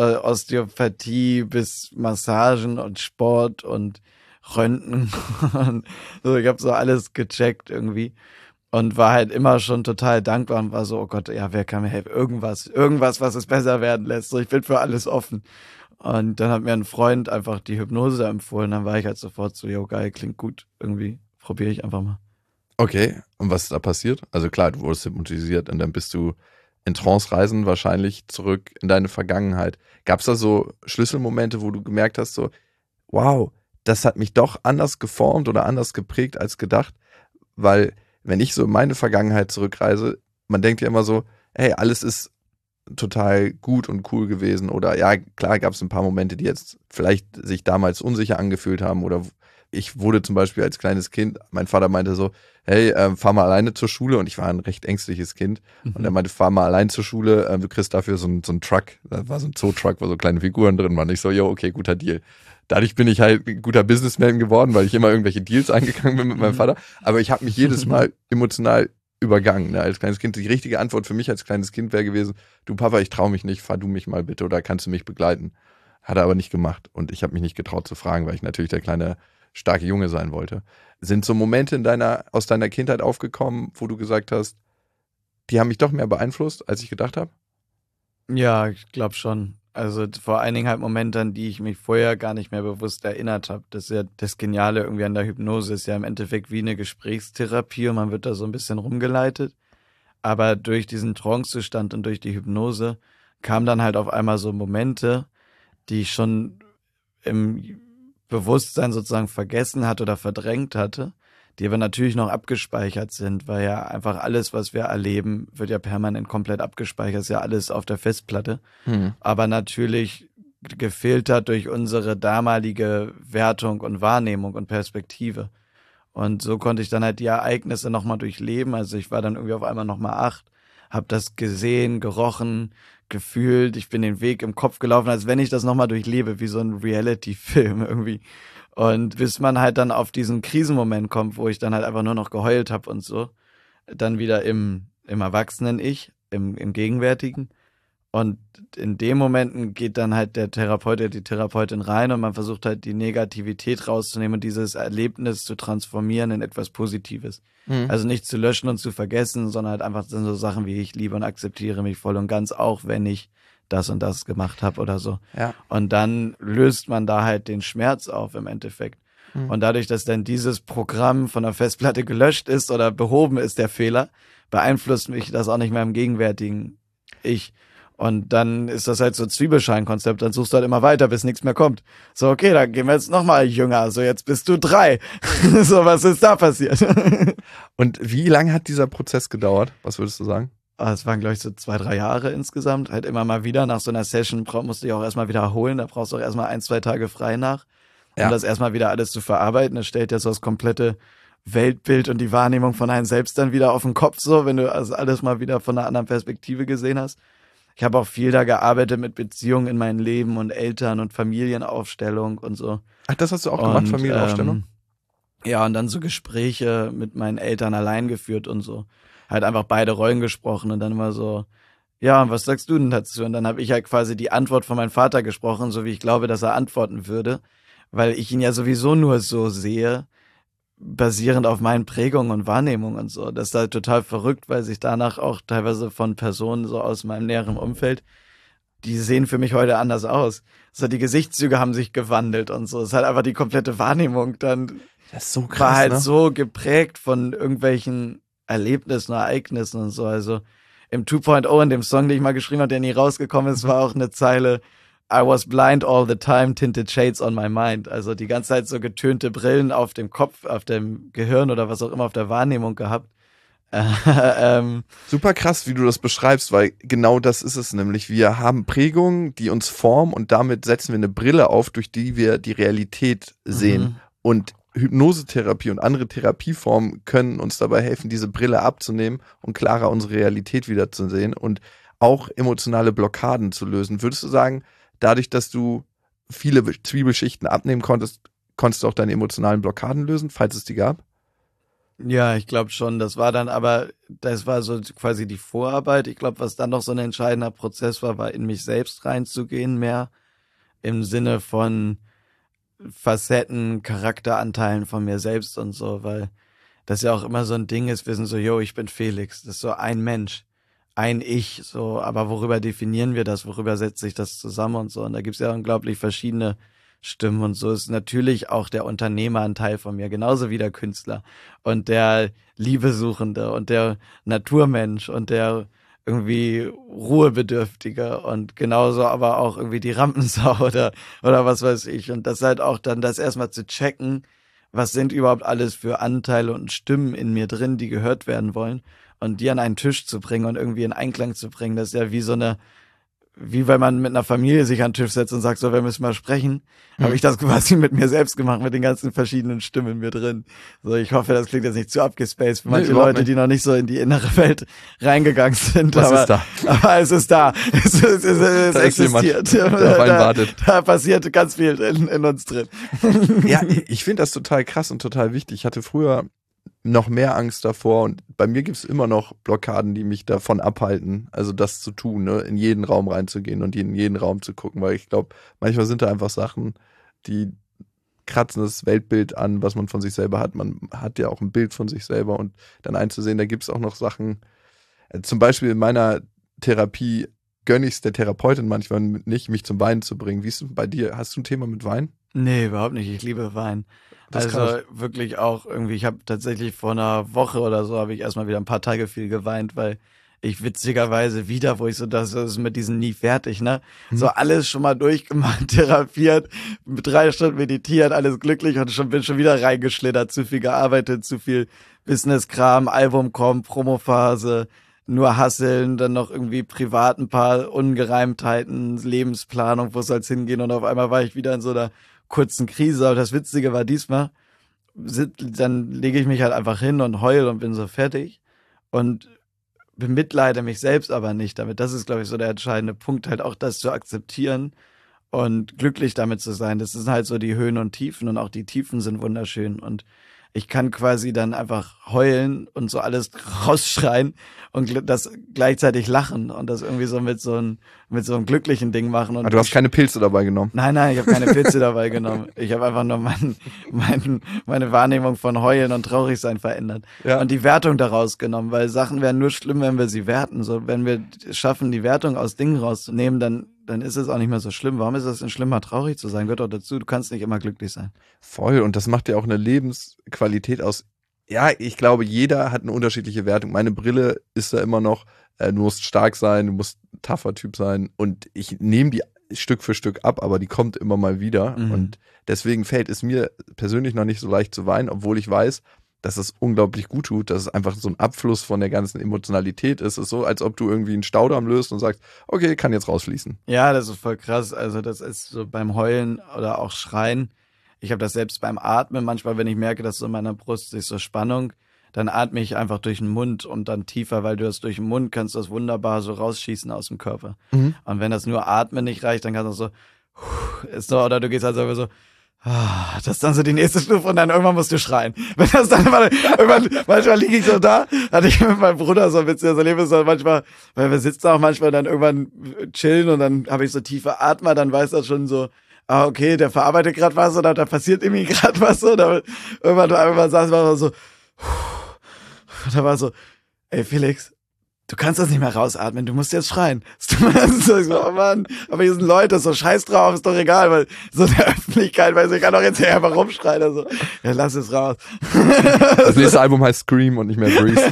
Osteopathie bis Massagen und Sport und Röntgen. Und so, ich habe so alles gecheckt irgendwie. Und war halt immer schon total dankbar und war so, oh Gott, ja, wer kann mir helfen? Irgendwas, was es besser werden lässt. So, ich bin für alles offen. Und dann hat mir ein Freund einfach die Hypnose empfohlen. Dann war ich halt sofort so, jo, geil, klingt gut. Irgendwie probiere ich einfach mal. Okay, und was ist da passiert? Also klar, du wurdest hypnotisiert und dann bist du in Trance-Reisen wahrscheinlich zurück in deine Vergangenheit. Gab es da so Schlüsselmomente, wo du gemerkt hast, so, wow, das hat mich doch anders geformt oder anders geprägt als gedacht? Weil wenn ich so in meine Vergangenheit zurückreise, man denkt ja immer so, hey, alles ist total gut und cool gewesen oder ja, klar gab es ein paar Momente, die jetzt vielleicht sich damals unsicher angefühlt haben oder ich wurde zum Beispiel als kleines Kind, mein Vater meinte so, hey, fahr mal alleine zur Schule und ich war ein recht ängstliches Kind und er meinte, fahr mal allein zur Schule, du kriegst dafür so ein Truck, da war so ein Zootruck, wo so kleine Figuren drin waren. Ich so, jo, okay, guter Deal. Dadurch bin ich halt ein guter Businessman geworden, weil ich immer irgendwelche Deals eingegangen bin mit meinem Vater. Aber ich habe mich jedes Mal emotional übergangen. Ne? Als kleines Kind, die richtige Antwort für mich als kleines Kind wäre gewesen, du Papa, ich traue mich nicht, fahr du mich mal bitte oder kannst du mich begleiten? Hat er aber nicht gemacht und ich habe mich nicht getraut zu fragen, weil ich natürlich der kleine, starke Junge sein wollte. Sind so Momente aus deiner Kindheit aufgekommen, wo du gesagt hast, die haben mich doch mehr beeinflusst, als ich gedacht habe? Ja, ich glaube schon. Also vor allen Dingen halt Momente, an die ich mich vorher gar nicht mehr bewusst erinnert habe. Das ist ja das Geniale irgendwie an der Hypnose, ist ja im Endeffekt wie eine Gesprächstherapie und man wird da so ein bisschen rumgeleitet. Aber durch diesen Trancezustand und durch die Hypnose kamen dann halt auf einmal so Momente, die ich schon im Bewusstsein sozusagen vergessen hatte oder verdrängt hatte, die aber natürlich noch abgespeichert sind, weil ja einfach alles, was wir erleben, wird ja permanent komplett abgespeichert, ist ja alles auf der Festplatte, aber natürlich gefiltert durch unsere damalige Wertung und Wahrnehmung und Perspektive. Und so konnte ich dann halt die Ereignisse nochmal durchleben. Also ich war dann irgendwie auf einmal nochmal 8, habe das gesehen, gerochen, gefühlt. Ich bin den Weg im Kopf gelaufen, als wenn ich das nochmal durchlebe, wie so ein Reality-Film irgendwie. Und bis man halt dann auf diesen Krisenmoment kommt, wo ich dann halt einfach nur noch geheult habe und so, dann wieder im Erwachsenen-Ich, im Gegenwärtigen. Und in den Momenten geht dann halt der Therapeut oder die Therapeutin rein und man versucht halt die Negativität rauszunehmen und dieses Erlebnis zu transformieren in etwas Positives. Also nicht zu löschen und zu vergessen, sondern halt einfach so Sachen wie ich liebe und akzeptiere mich voll und ganz, auch wenn ich das und das gemacht habe oder so. Ja. Und dann löst man da halt den Schmerz auf im Endeffekt. Und dadurch, dass dann dieses Programm von der Festplatte gelöscht ist oder behoben ist, der Fehler, beeinflusst mich das auch nicht mehr im gegenwärtigen Ich. Und dann ist das halt so Zwiebelscheinkonzept, dann suchst du halt immer weiter, bis nichts mehr kommt. So, okay, dann gehen wir jetzt nochmal jünger, so jetzt bist du 3. So, was ist da passiert? Und wie lange hat dieser Prozess gedauert? Was würdest du sagen? Es waren, glaube ich, so 2-3 Jahre insgesamt. Halt immer mal wieder nach so einer Session musst du dich auch erstmal wiederholen. Da brauchst du auch erstmal 1-2 Tage frei nach, um das erstmal wieder alles zu verarbeiten. Das stellt ja so das komplette Weltbild und die Wahrnehmung von einem selbst dann wieder auf den Kopf, so, wenn du also alles mal wieder von einer anderen Perspektive gesehen hast. Ich habe auch viel da gearbeitet mit Beziehungen in meinem Leben und Eltern und Familienaufstellung und so. Ach, das hast du auch gemacht, Familienaufstellung? Ja, und dann so Gespräche mit meinen Eltern allein geführt und so. Halt einfach beide Rollen gesprochen und dann immer so, ja, und was sagst du denn dazu? Und dann habe ich halt quasi die Antwort von meinem Vater gesprochen, so wie ich glaube, dass er antworten würde, weil ich ihn ja sowieso nur so sehe, basierend auf meinen Prägungen und Wahrnehmungen und so. Das ist halt total verrückt, weil sich danach auch teilweise von Personen so aus meinem näheren Umfeld, die sehen für mich heute anders aus. So, die Gesichtszüge haben sich gewandelt und so. Es ist halt einfach die komplette Wahrnehmung dann. Das ist so krass, war halt ne? so geprägt von irgendwelchen Erlebnissen, Ereignissen und so. Also im 2.0, in dem Song, den ich mal geschrieben habe, der nie rausgekommen ist, war auch eine Zeile: I was blind all the time, tinted shades on my mind. Also die ganze Zeit so getönte Brillen auf dem Kopf, auf dem Gehirn oder was auch immer, auf der Wahrnehmung gehabt. Super krass, wie du das beschreibst, weil genau das ist es nämlich. Wir haben Prägungen, die uns formen und damit setzen wir eine Brille auf, durch die wir die Realität sehen. Und Hypnosetherapie und andere Therapieformen können uns dabei helfen, diese Brille abzunehmen und klarer unsere Realität wiederzusehen und auch emotionale Blockaden zu lösen. Würdest du sagen, dadurch, dass du viele Zwiebelschichten abnehmen konntest, konntest du auch deine emotionalen Blockaden lösen, falls es die gab? Ja, ich glaube schon. Das war so quasi die Vorarbeit. Ich glaube, was dann noch so ein entscheidender Prozess war in mich selbst reinzugehen, mehr im Sinne von Facetten, Charakteranteilen von mir selbst und so, weil das ja auch immer so ein Ding ist, wir sind so, yo, ich bin Felix, das ist so ein Mensch, ein Ich, so, aber worüber definieren wir das, worüber setzt sich das zusammen und so, und da gibt's ja unglaublich verschiedene Stimmen und so ist natürlich auch der Unternehmer ein Teil von mir, genauso wie der Künstler und der Liebesuchende und der Naturmensch und der irgendwie Ruhebedürftige und genauso aber auch irgendwie die Rampensau oder was weiß ich. Und das halt auch dann das erstmal zu checken, was sind überhaupt alles für Anteile und Stimmen in mir drin, die gehört werden wollen und die an einen Tisch zu bringen und irgendwie in Einklang zu bringen. Das ist ja wie wenn man mit einer Familie sich an den Tisch setzt und sagt, so, wir müssen mal sprechen, habe ich das quasi mit mir selbst gemacht, mit den ganzen verschiedenen Stimmen in mir drin. So, ich hoffe, das klingt jetzt nicht zu abgespaced für manche Leute, die noch nicht so in die innere Welt reingegangen sind. Was ist da? Aber es ist da. Es existiert. Da passiert ganz viel in uns drin. Ja, ich finde das total krass und total wichtig. Ich hatte früher noch mehr Angst davor und bei mir gibt es immer noch Blockaden, die mich davon abhalten, also das zu tun, ne? In jeden Raum reinzugehen und in jeden Raum zu gucken, weil ich glaube, manchmal sind da einfach Sachen, die kratzen das Weltbild an, was man von sich selber hat. Man hat ja auch ein Bild von sich selber und dann einzusehen, da gibt es auch noch Sachen, zum Beispiel in meiner Therapie gönne ich es der Therapeutin manchmal nicht, mich zum Weinen zu bringen. Wie ist es bei dir? Hast du ein Thema mit Wein? Nee, überhaupt nicht. Ich liebe Wein. Also wirklich auch irgendwie, ich habe tatsächlich vor einer Woche oder so, habe ich erstmal wieder ein paar Tage viel geweint, weil ich witzigerweise wieder, wo ich so, das ist mit diesen nie fertig, ne? So alles schon mal durchgemacht, therapiert, 3 Stunden meditiert, alles glücklich und bin schon wieder reingeschlittert, zu viel gearbeitet, zu viel Business-Kram, Album kommt, Promophase, nur hasseln, dann noch irgendwie privat ein paar Ungereimtheiten, Lebensplanung, wo soll's hingehen und auf einmal war ich wieder in so einer kurzen Krise, aber das Witzige war diesmal, dann lege ich mich halt einfach hin und heul und bin so fertig und bemitleide mich selbst aber nicht damit. Das ist, glaube ich, so der entscheidende Punkt, halt auch das zu akzeptieren und glücklich damit zu sein. Das sind halt so die Höhen und Tiefen und auch die Tiefen sind wunderschön und ich kann quasi dann einfach heulen und so alles rausschreien und das gleichzeitig lachen und das irgendwie so mit so einem glücklichen Ding machen. Und du hast keine Pilze dabei genommen? Nein, ich habe keine Pilze dabei genommen. Ich habe einfach nur meine Wahrnehmung von Heulen und Traurigsein verändert. Ja. Und die Wertung daraus genommen, weil Sachen wären nur schlimm, wenn wir sie werten. So, wenn wir schaffen, die Wertung aus Dingen rauszunehmen, dann ist es auch nicht mehr so schlimm. Warum ist es denn schlimmer, traurig zu sein? Gehört auch dazu, du kannst nicht immer glücklich sein. Voll, und das macht ja auch eine Lebensqualität aus. Ja, ich glaube, jeder hat eine unterschiedliche Wertung. Meine Brille ist da immer noch, du musst stark sein, du musst ein tougher Typ sein und ich nehme die Stück für Stück ab, aber die kommt immer mal wieder und deswegen fällt es mir persönlich noch nicht so leicht zu weinen, obwohl ich weiß, dass es unglaublich gut tut, dass es einfach so ein Abfluss von der ganzen Emotionalität ist. Es ist so, als ob du irgendwie einen Staudamm löst und sagst, okay, kann jetzt rausfließen. Ja, das ist voll krass. Also das ist so beim Heulen oder auch Schreien. Ich habe das selbst beim Atmen. Manchmal, wenn ich merke, dass so in meiner Brust ist so Spannung, dann atme ich einfach durch den Mund und dann tiefer, weil du das durch den Mund kannst das wunderbar so rausschießen aus dem Körper. Und wenn das nur Atmen nicht reicht, dann kannst du so, oder du gehst halt so, das ist dann so die nächste Stufe und dann irgendwann musst du schreien. Wenn das dann irgendwann manchmal liege ich so da, hatte ich mit meinem Bruder so ein bisschen das Erlebnis, so manchmal, weil wir sitzen auch manchmal dann irgendwann chillen und dann habe ich so tiefe Atmer, dann weiß das schon so, okay, der verarbeitet gerade was oder da passiert irgendwie gerade was oder irgendwann saß man so, da war so, ey Felix, du kannst das nicht mehr rausatmen, du musst jetzt schreien. So, oh Mann, aber hier sind Leute, so scheiß drauf, ist doch egal, weil so in der Öffentlichkeit, weiß ich kann doch jetzt hier einfach rumschreien, also, ja, lass es raus. Das nächste Album heißt Scream und nicht mehr Breathe.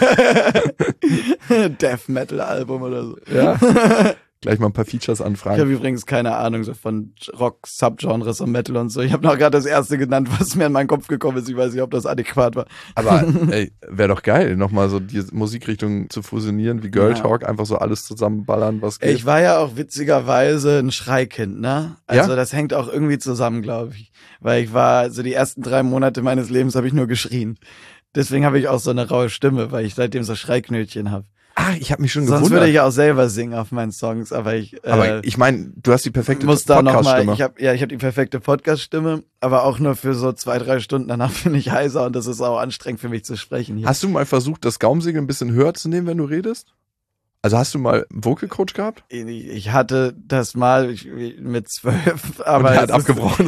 Death Metal Album oder so. Ja. Gleich mal ein paar Features anfragen. Ich habe übrigens keine Ahnung so von Rock-Subgenres und Metal und so. Ich habe noch gerade das erste genannt, was mir in meinen Kopf gekommen ist. Ich weiß nicht, ob das adäquat war. Aber ey, wäre doch geil, nochmal so die Musikrichtung zu fusionieren wie Girl Talk, einfach so alles zusammenballern, was geht. Ich war ja auch witzigerweise ein Schreikind, ne? Also das hängt auch irgendwie zusammen, glaube ich. Weil ich war, so die ersten 3 Monate meines Lebens habe ich nur geschrien. Deswegen habe ich auch so eine raue Stimme, weil ich seitdem so Schreiknötchen habe. Ah, ich habe mich schon gewundert. Sonst würde ich auch selber singen auf meinen Songs, aber ich meine, du hast die perfekte Podcast-Stimme. Ich habe die perfekte Podcast-Stimme, aber auch nur für so 2-3 Stunden, danach bin ich heiser und das ist auch anstrengend für mich zu sprechen hier. Hast du mal versucht, das Gaumensegel ein bisschen höher zu nehmen, wenn du redest? Also hast du mal einen Vocal Coach gehabt? Ich hatte das mal mit 12, aber und er hat abgebrochen.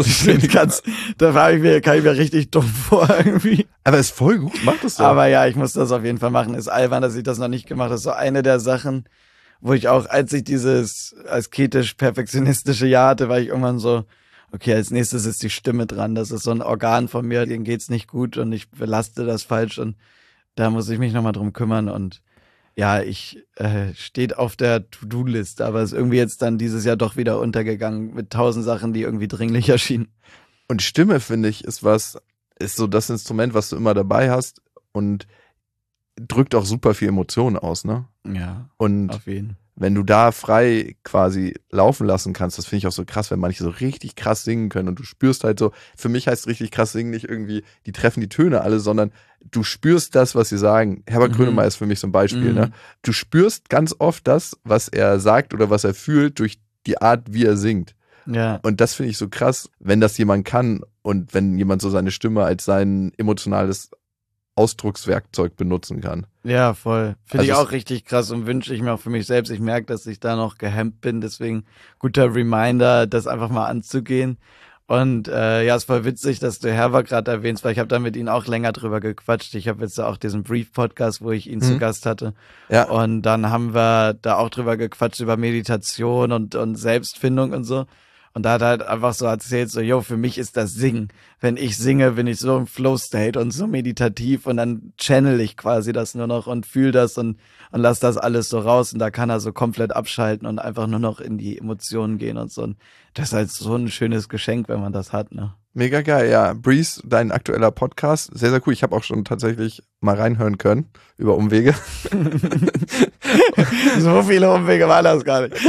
Da kam ich mir richtig dumm vor irgendwie. Aber ist voll gut, mach das doch. Aber ja, ich muss das auf jeden Fall machen. Ist albern, dass ich das noch nicht gemacht habe. Das ist so eine der Sachen, wo ich auch, als ich dieses asketisch-perfektionistische Jahr hatte, war ich irgendwann so, okay, als nächstes ist die Stimme dran. Das ist so ein Organ von mir, denen geht's nicht gut und ich belaste das falsch und da muss ich mich nochmal drum kümmern und ja, steht auf der To-Do-Liste, aber ist irgendwie jetzt dann dieses Jahr doch wieder untergegangen mit 1000 Sachen, die irgendwie dringlich erschienen. Und Stimme, finde ich, ist so das Instrument, was du immer dabei hast und drückt auch super viel Emotionen aus, ne? Ja, und auf jeden Fall. Wenn du da frei quasi laufen lassen kannst, das finde ich auch so krass, wenn manche so richtig krass singen können und du spürst halt so, für mich heißt richtig krass singen nicht irgendwie, die treffen die Töne alle, sondern du spürst das, was sie sagen. Herbert Grönemeyer ist für mich so ein Beispiel, ne? Du spürst ganz oft das, was er sagt oder was er fühlt durch die Art, wie er singt. Ja. Und das finde ich so krass, wenn das jemand kann und wenn jemand so seine Stimme als sein emotionales Ausdruckswerkzeug benutzen kann. Ja, voll. Finde ich auch richtig krass und wünsche ich mir auch für mich selbst. Ich merke, dass ich da noch gehemmt bin, deswegen guter Reminder, das einfach mal anzugehen. Und ja, es ist voll witzig, dass du Herbert gerade erwähnst, weil ich habe da mit ihm auch länger drüber gequatscht. Ich habe jetzt auch diesen Brief-Podcast, wo ich ihn zu Gast hatte. Ja. Und dann haben wir da auch drüber gequatscht, über Meditation und Selbstfindung und so. Und da hat er halt einfach so erzählt, so, yo, für mich ist das Singen. Wenn ich singe, bin ich so im Flow-State und so meditativ und dann channel ich quasi das nur noch und fühle das und lass das alles so raus und da kann er so komplett abschalten und einfach nur noch in die Emotionen gehen und so. Und das ist halt so ein schönes Geschenk, wenn man das hat, ne? Mega geil, ja. Breeze, dein aktueller Podcast, sehr, sehr cool. Ich habe auch schon tatsächlich mal reinhören können, über Umwege. So viele Umwege waren das gar nicht.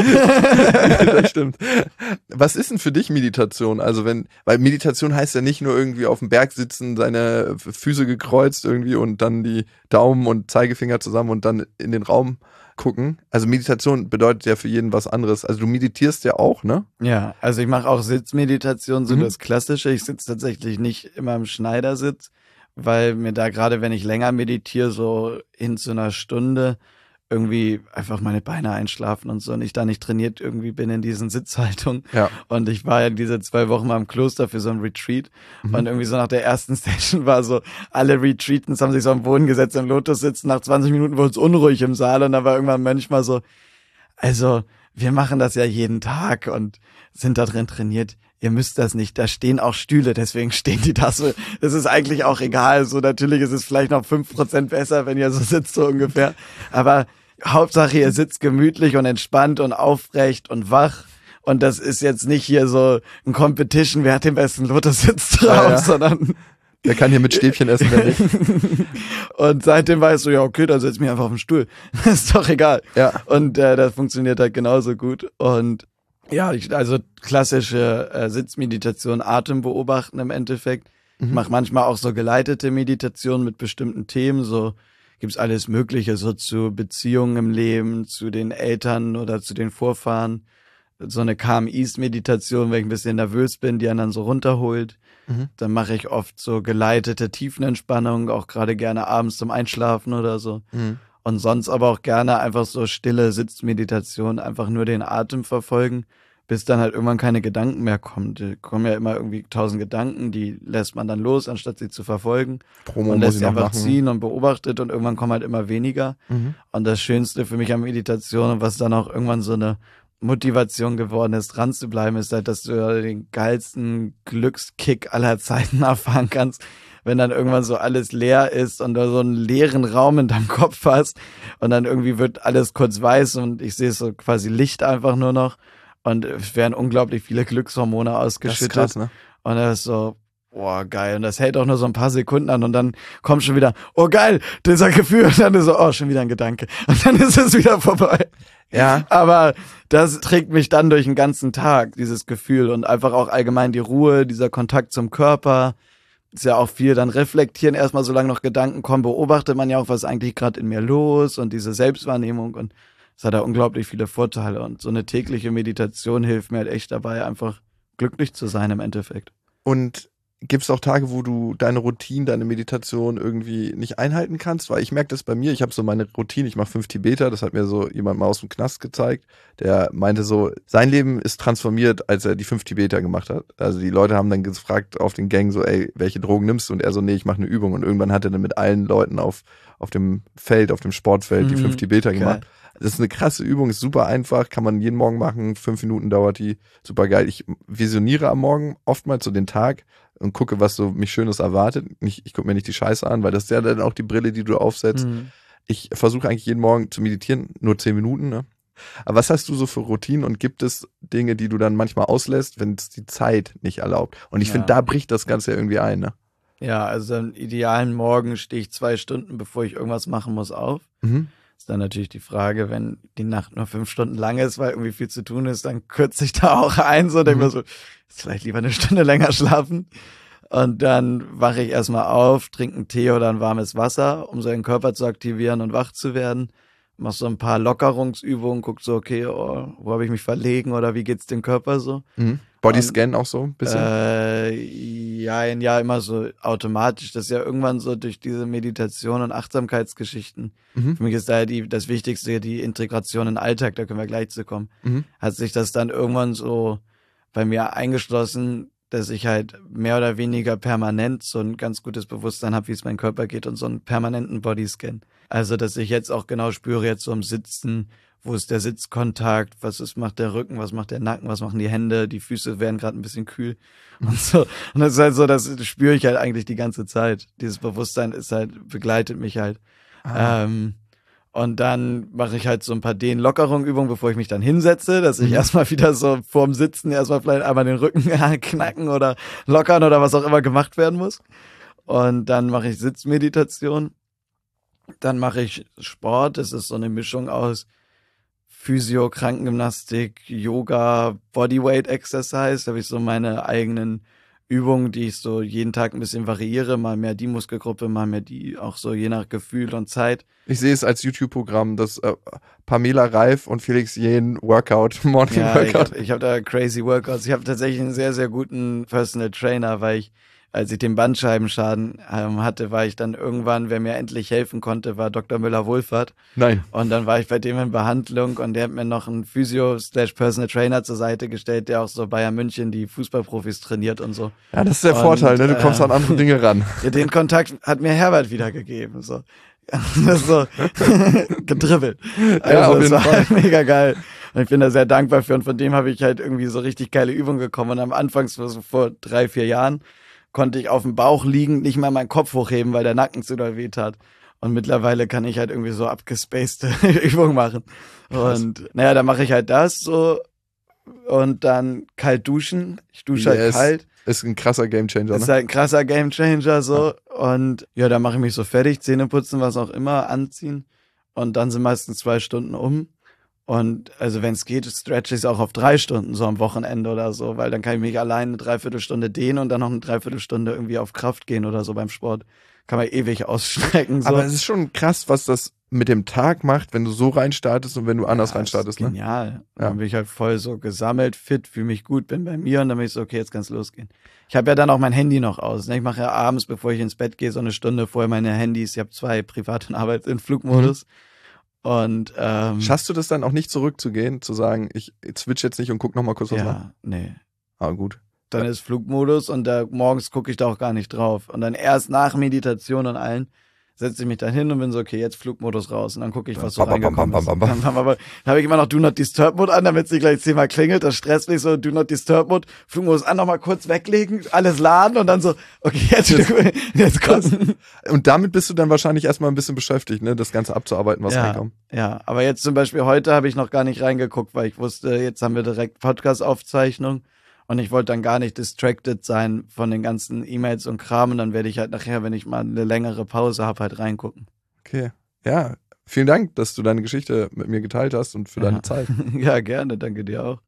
Das stimmt. Was ist denn für dich Meditation? Also weil Meditation heißt ja nicht nur irgendwie auf dem Berg sitzen, seine Füße gekreuzt irgendwie und dann die Daumen und Zeigefinger zusammen und dann in den Raum gucken. Also Meditation bedeutet ja für jeden was anderes. Also du meditierst ja auch, ne? Ja, also ich mache auch Sitzmeditation, so das Klassische. Ich sitze tatsächlich nicht immer im Schneidersitz, weil mir da gerade, wenn ich länger meditiere, so hin zu einer Stunde, irgendwie einfach meine Beine einschlafen und so und ich da nicht trainiert irgendwie bin in diesen Sitzhaltungen. Ja. Und ich war ja diese 2 Wochen mal im Kloster für so ein Retreat und irgendwie so nach der ersten Session war so, alle Retreatants haben sich so am Boden gesetzt im Lotus sitzen, nach 20 Minuten wurde es unruhig im Saal und da war irgendwann manchmal so, also wir machen das ja jeden Tag und sind da drin trainiert. Ihr müsst das nicht, da stehen auch Stühle, deswegen stehen die da so. Das ist eigentlich auch egal. So, natürlich ist es vielleicht noch 5% besser, wenn ihr so sitzt, so ungefähr. Aber Hauptsache, ihr sitzt gemütlich und entspannt und aufrecht und wach. Und das ist jetzt nicht hier so ein Competition, wer hat den besten Lotus-Sitz drauf, sondern wer kann hier mit Stäbchen essen, wer nicht. Und seitdem war es so, ja, okay, dann setz mich einfach auf den Stuhl. Das ist doch egal. Ja. Und das funktioniert halt genauso gut. Und ja, also klassische Sitzmeditation, Atem beobachten im Endeffekt. Ich mache manchmal auch so geleitete Meditationen mit bestimmten Themen, so gibt's alles Mögliche, so zu Beziehungen im Leben, zu den Eltern oder zu den Vorfahren. So eine Calm Ease Meditation, wenn ich ein bisschen nervös bin, die einen dann so runterholt. Dann mache ich oft so geleitete Tiefenentspannung, auch gerade gerne abends zum Einschlafen oder so. Und sonst aber auch gerne einfach so stille Sitzmeditation, einfach nur den Atem verfolgen, bis dann halt irgendwann keine Gedanken mehr kommen. Die kommen ja immer irgendwie 1000 Gedanken, die lässt man dann los, anstatt sie zu verfolgen. Promo und muss lässt ich sie noch einfach machen. ziehen und beobachtet und irgendwann kommen halt immer weniger. Und das Schönste für mich an Meditation und was dann auch irgendwann so eine Motivation geworden ist, dran zu bleiben, ist halt, dass du den geilsten Glückskick aller Zeiten erfahren kannst, wenn dann irgendwann so alles leer ist und du so einen leeren Raum in deinem Kopf hast und dann irgendwie wird alles kurz weiß und ich sehe so quasi Licht einfach nur noch und es werden unglaublich viele Glückshormone ausgeschüttet. Das ist krass, ne? Und das ist so, boah, geil. Und das hält auch nur so ein paar Sekunden an und dann kommt schon wieder, oh geil, dieser Gefühl. Und dann ist so, oh, schon wieder ein Gedanke. Und dann ist es wieder vorbei. Ja. Aber das trägt mich dann durch den ganzen Tag, dieses Gefühl. Und einfach auch allgemein die Ruhe, dieser Kontakt zum Körper. Ist ja auch viel dann reflektieren. Erstmal, solange noch Gedanken kommen, beobachtet man ja auch, was ist eigentlich gerade in mir los und diese Selbstwahrnehmung. Und das hat ja unglaublich viele Vorteile. Und so eine tägliche Meditation hilft mir halt echt dabei, einfach glücklich zu sein im Endeffekt. Und gibt es auch Tage, wo du deine Routine, deine Meditation irgendwie nicht einhalten kannst? Weil ich merke das bei mir, ich habe so meine Routine, ich mache 5 Tibeter, das hat mir so jemand mal aus dem Knast gezeigt, der meinte so, sein Leben ist transformiert, als er die 5 Tibeter gemacht hat. Also die Leute haben dann gefragt auf den Gängen so, ey, welche Drogen nimmst du? Und er so, nee, ich mache eine Übung. Und irgendwann hat er dann mit allen Leuten auf dem Feld, auf dem Sportfeld die 5 Tibeter gemacht. Das ist eine krasse Übung, ist super einfach, kann man jeden Morgen machen, 5 Minuten dauert die, super geil. Ich visioniere am Morgen oftmals so den Tag und gucke, was so mich Schönes erwartet. Ich gucke mir nicht die Scheiße an, weil das ist ja dann auch die Brille, die du aufsetzt. Ich versuche eigentlich jeden Morgen zu meditieren, nur 10 Minuten, ne? Aber was hast du so für Routinen und gibt es Dinge, die du dann manchmal auslässt, wenn es die Zeit nicht erlaubt? Und ich finde, da bricht das Ganze ja irgendwie ein, ne? Ja, also am idealen Morgen stehe ich 2 Stunden, bevor ich irgendwas machen muss, auf. Ist dann natürlich die Frage, wenn die Nacht nur 5 Stunden lang ist, weil irgendwie viel zu tun ist, dann kürze ich da auch ein, so denke mir so, jetzt vielleicht lieber eine Stunde länger schlafen. Und dann wache ich erstmal auf, trinke einen Tee oder ein warmes Wasser, um so den Körper zu aktivieren und wach zu werden. Mach so ein paar Lockerungsübungen, guck so, okay, wo habe ich mich verlegen oder wie geht's dem Körper so? Bodyscan auch so ein bisschen? Ja, immer so automatisch. Das ist ja irgendwann so durch diese Meditation und Achtsamkeitsgeschichten. Für mich ist da das Wichtigste die Integration in den Alltag, da können wir gleich zu kommen. Hat sich das dann irgendwann so bei mir eingeschlossen, dass ich halt mehr oder weniger permanent so ein ganz gutes Bewusstsein habe, wie es meinem Körper geht und so einen permanenten Bodyscan. Also, dass ich jetzt auch genau spüre, jetzt so im Sitzen, wo ist der Sitzkontakt, macht der Rücken, was macht der Nacken, was machen die Hände, die Füße werden gerade ein bisschen kühl und so. Und das ist halt so, das spüre ich halt eigentlich die ganze Zeit. Dieses Bewusstsein begleitet mich halt. Und dann mache ich halt so ein paar Dehnlockerungsübungen, bevor ich mich dann hinsetze, dass ich erstmal wieder so vorm Sitzen erstmal vielleicht einmal den Rücken knacken oder lockern oder was auch immer gemacht werden muss. Und dann mache ich Sitzmeditation. Dann mache ich Sport. Das ist so eine Mischung aus Physio, Krankengymnastik, Yoga, Bodyweight Exercise. Da habe ich so meine eigenen Übungen, die ich so jeden Tag ein bisschen variiere. Mal mehr die Muskelgruppe, mal mehr die, auch so je nach Gefühl und Zeit. Ich sehe es als YouTube-Programm, das Pamela Reif und Felix Jähn Workout, Morning Workout. Ich hab da crazy Workouts. Ich habe tatsächlich einen sehr, sehr guten Personal Trainer, weil ich, als ich den Bandscheibenschaden hatte, war ich dann irgendwann, wer mir endlich helfen konnte, war Dr. Müller-Wohlfahrt. Nein. Und dann war ich bei dem in Behandlung und der hat mir noch einen Physio/Personal Trainer zur Seite gestellt, der auch so Bayern München die Fußballprofis trainiert und so. Ja, das ist der Vorteil, ne? Du kommst an andere Dinge ran. Ja, den Kontakt hat mir Herbert wiedergegeben. So. Das ist so gedribbelt. Also ja, auf jeden das war Fall. halt mega geil. Und ich bin da sehr dankbar für und von dem habe ich halt irgendwie so richtig geile Übungen bekommen. Und am Anfang, so vor 3-4 Jahren, konnte ich auf dem Bauch liegend nicht mal meinen Kopf hochheben, weil der Nacken zu doll weh tat. Und mittlerweile kann ich halt irgendwie so abgespacede Übungen machen. Und naja, dann mache ich halt das so und dann kalt duschen. Ich dusche halt kalt. Ist ein krasser Gamechanger, Ist halt ein krasser Gamechanger so. Und ja, dann mache ich mich so fertig, Zähne putzen, was auch immer, anziehen. Und dann sind meistens 2 Stunden um. Und also wenn es geht, stretche ich es auch auf 3 Stunden so am Wochenende oder so, weil dann kann ich mich allein eine Dreiviertelstunde dehnen und dann noch eine Dreiviertelstunde irgendwie auf Kraft gehen oder so beim Sport. Kann man ewig ausstrecken. So. Aber es ist schon krass, was das mit dem Tag macht, wenn du so reinstartest und wenn du anders reinstartest. Das ist genial. Ne? Dann bin ich halt voll so gesammelt, fit, fühle mich gut, bin bei mir und dann bin ich so, okay, jetzt kann's losgehen. Ich habe ja dann auch mein Handy noch aus. Ne? Ich mache ja abends, bevor ich ins Bett gehe, so eine Stunde vorher meine Handys. Ich habe 2 Privat und Arbeit in Flugmodus. Und schaffst du das dann auch nicht zurückzugehen, zu sagen, ich switch jetzt nicht und guck noch mal kurz was nach? Nee. Ah, gut. Dann ist Flugmodus und morgens gucke ich da auch gar nicht drauf. Und dann erst nach Meditation und allen setze ich mich dann hin und bin so, okay, jetzt Flugmodus raus. Und dann gucke ich, was so reingekommen ist. Dann habe ich immer noch Do Not Disturb Mode an, damit es nicht gleich 10-mal klingelt. Das stresst mich so, Do Not Disturb Mode, Flugmodus an, nochmal kurz weglegen, alles laden und dann so, okay, jetzt kommt. Und damit bist du dann wahrscheinlich erstmal ein bisschen beschäftigt, ne, das Ganze abzuarbeiten, was reinkommt. Ja, aber jetzt zum Beispiel heute habe ich noch gar nicht reingeguckt, weil ich wusste, jetzt haben wir direkt Podcast-Aufzeichnung. Und ich wollte dann gar nicht distracted sein von den ganzen E-Mails und Kram. Und dann werde ich halt nachher, wenn ich mal eine längere Pause habe, halt reingucken. Okay. Ja, vielen Dank, dass du deine Geschichte mit mir geteilt hast und für deine Zeit. Ja, gerne. Danke dir auch.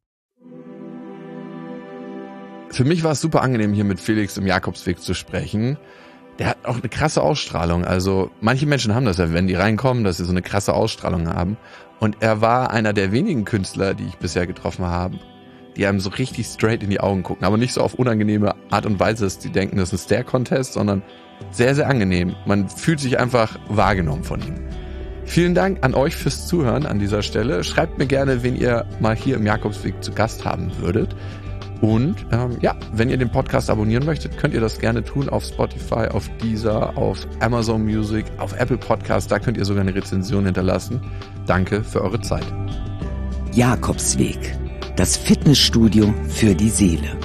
Für mich war es super angenehm, hier mit Felix im Jakobsweg zu sprechen. Der hat auch eine krasse Ausstrahlung. Also manche Menschen haben das ja, wenn die reinkommen, dass sie so eine krasse Ausstrahlung haben. Und er war einer der wenigen Künstler, die ich bisher getroffen habe, die einem so richtig straight in die Augen gucken, aber nicht so auf unangenehme Art und Weise, dass die denken, das ist ein Stare-Contest, sondern sehr, sehr angenehm. Man fühlt sich einfach wahrgenommen von ihm. Vielen Dank an euch fürs Zuhören an dieser Stelle. Schreibt mir gerne, wen ihr mal hier im Jakobsweg zu Gast haben würdet. Und wenn ihr den Podcast abonnieren möchtet, könnt ihr das gerne tun auf Spotify, auf Deezer, auf Amazon Music, auf Apple Podcast. Da könnt ihr sogar eine Rezension hinterlassen. Danke für eure Zeit. Jakobsweg. Das Fitnessstudio für die Seele.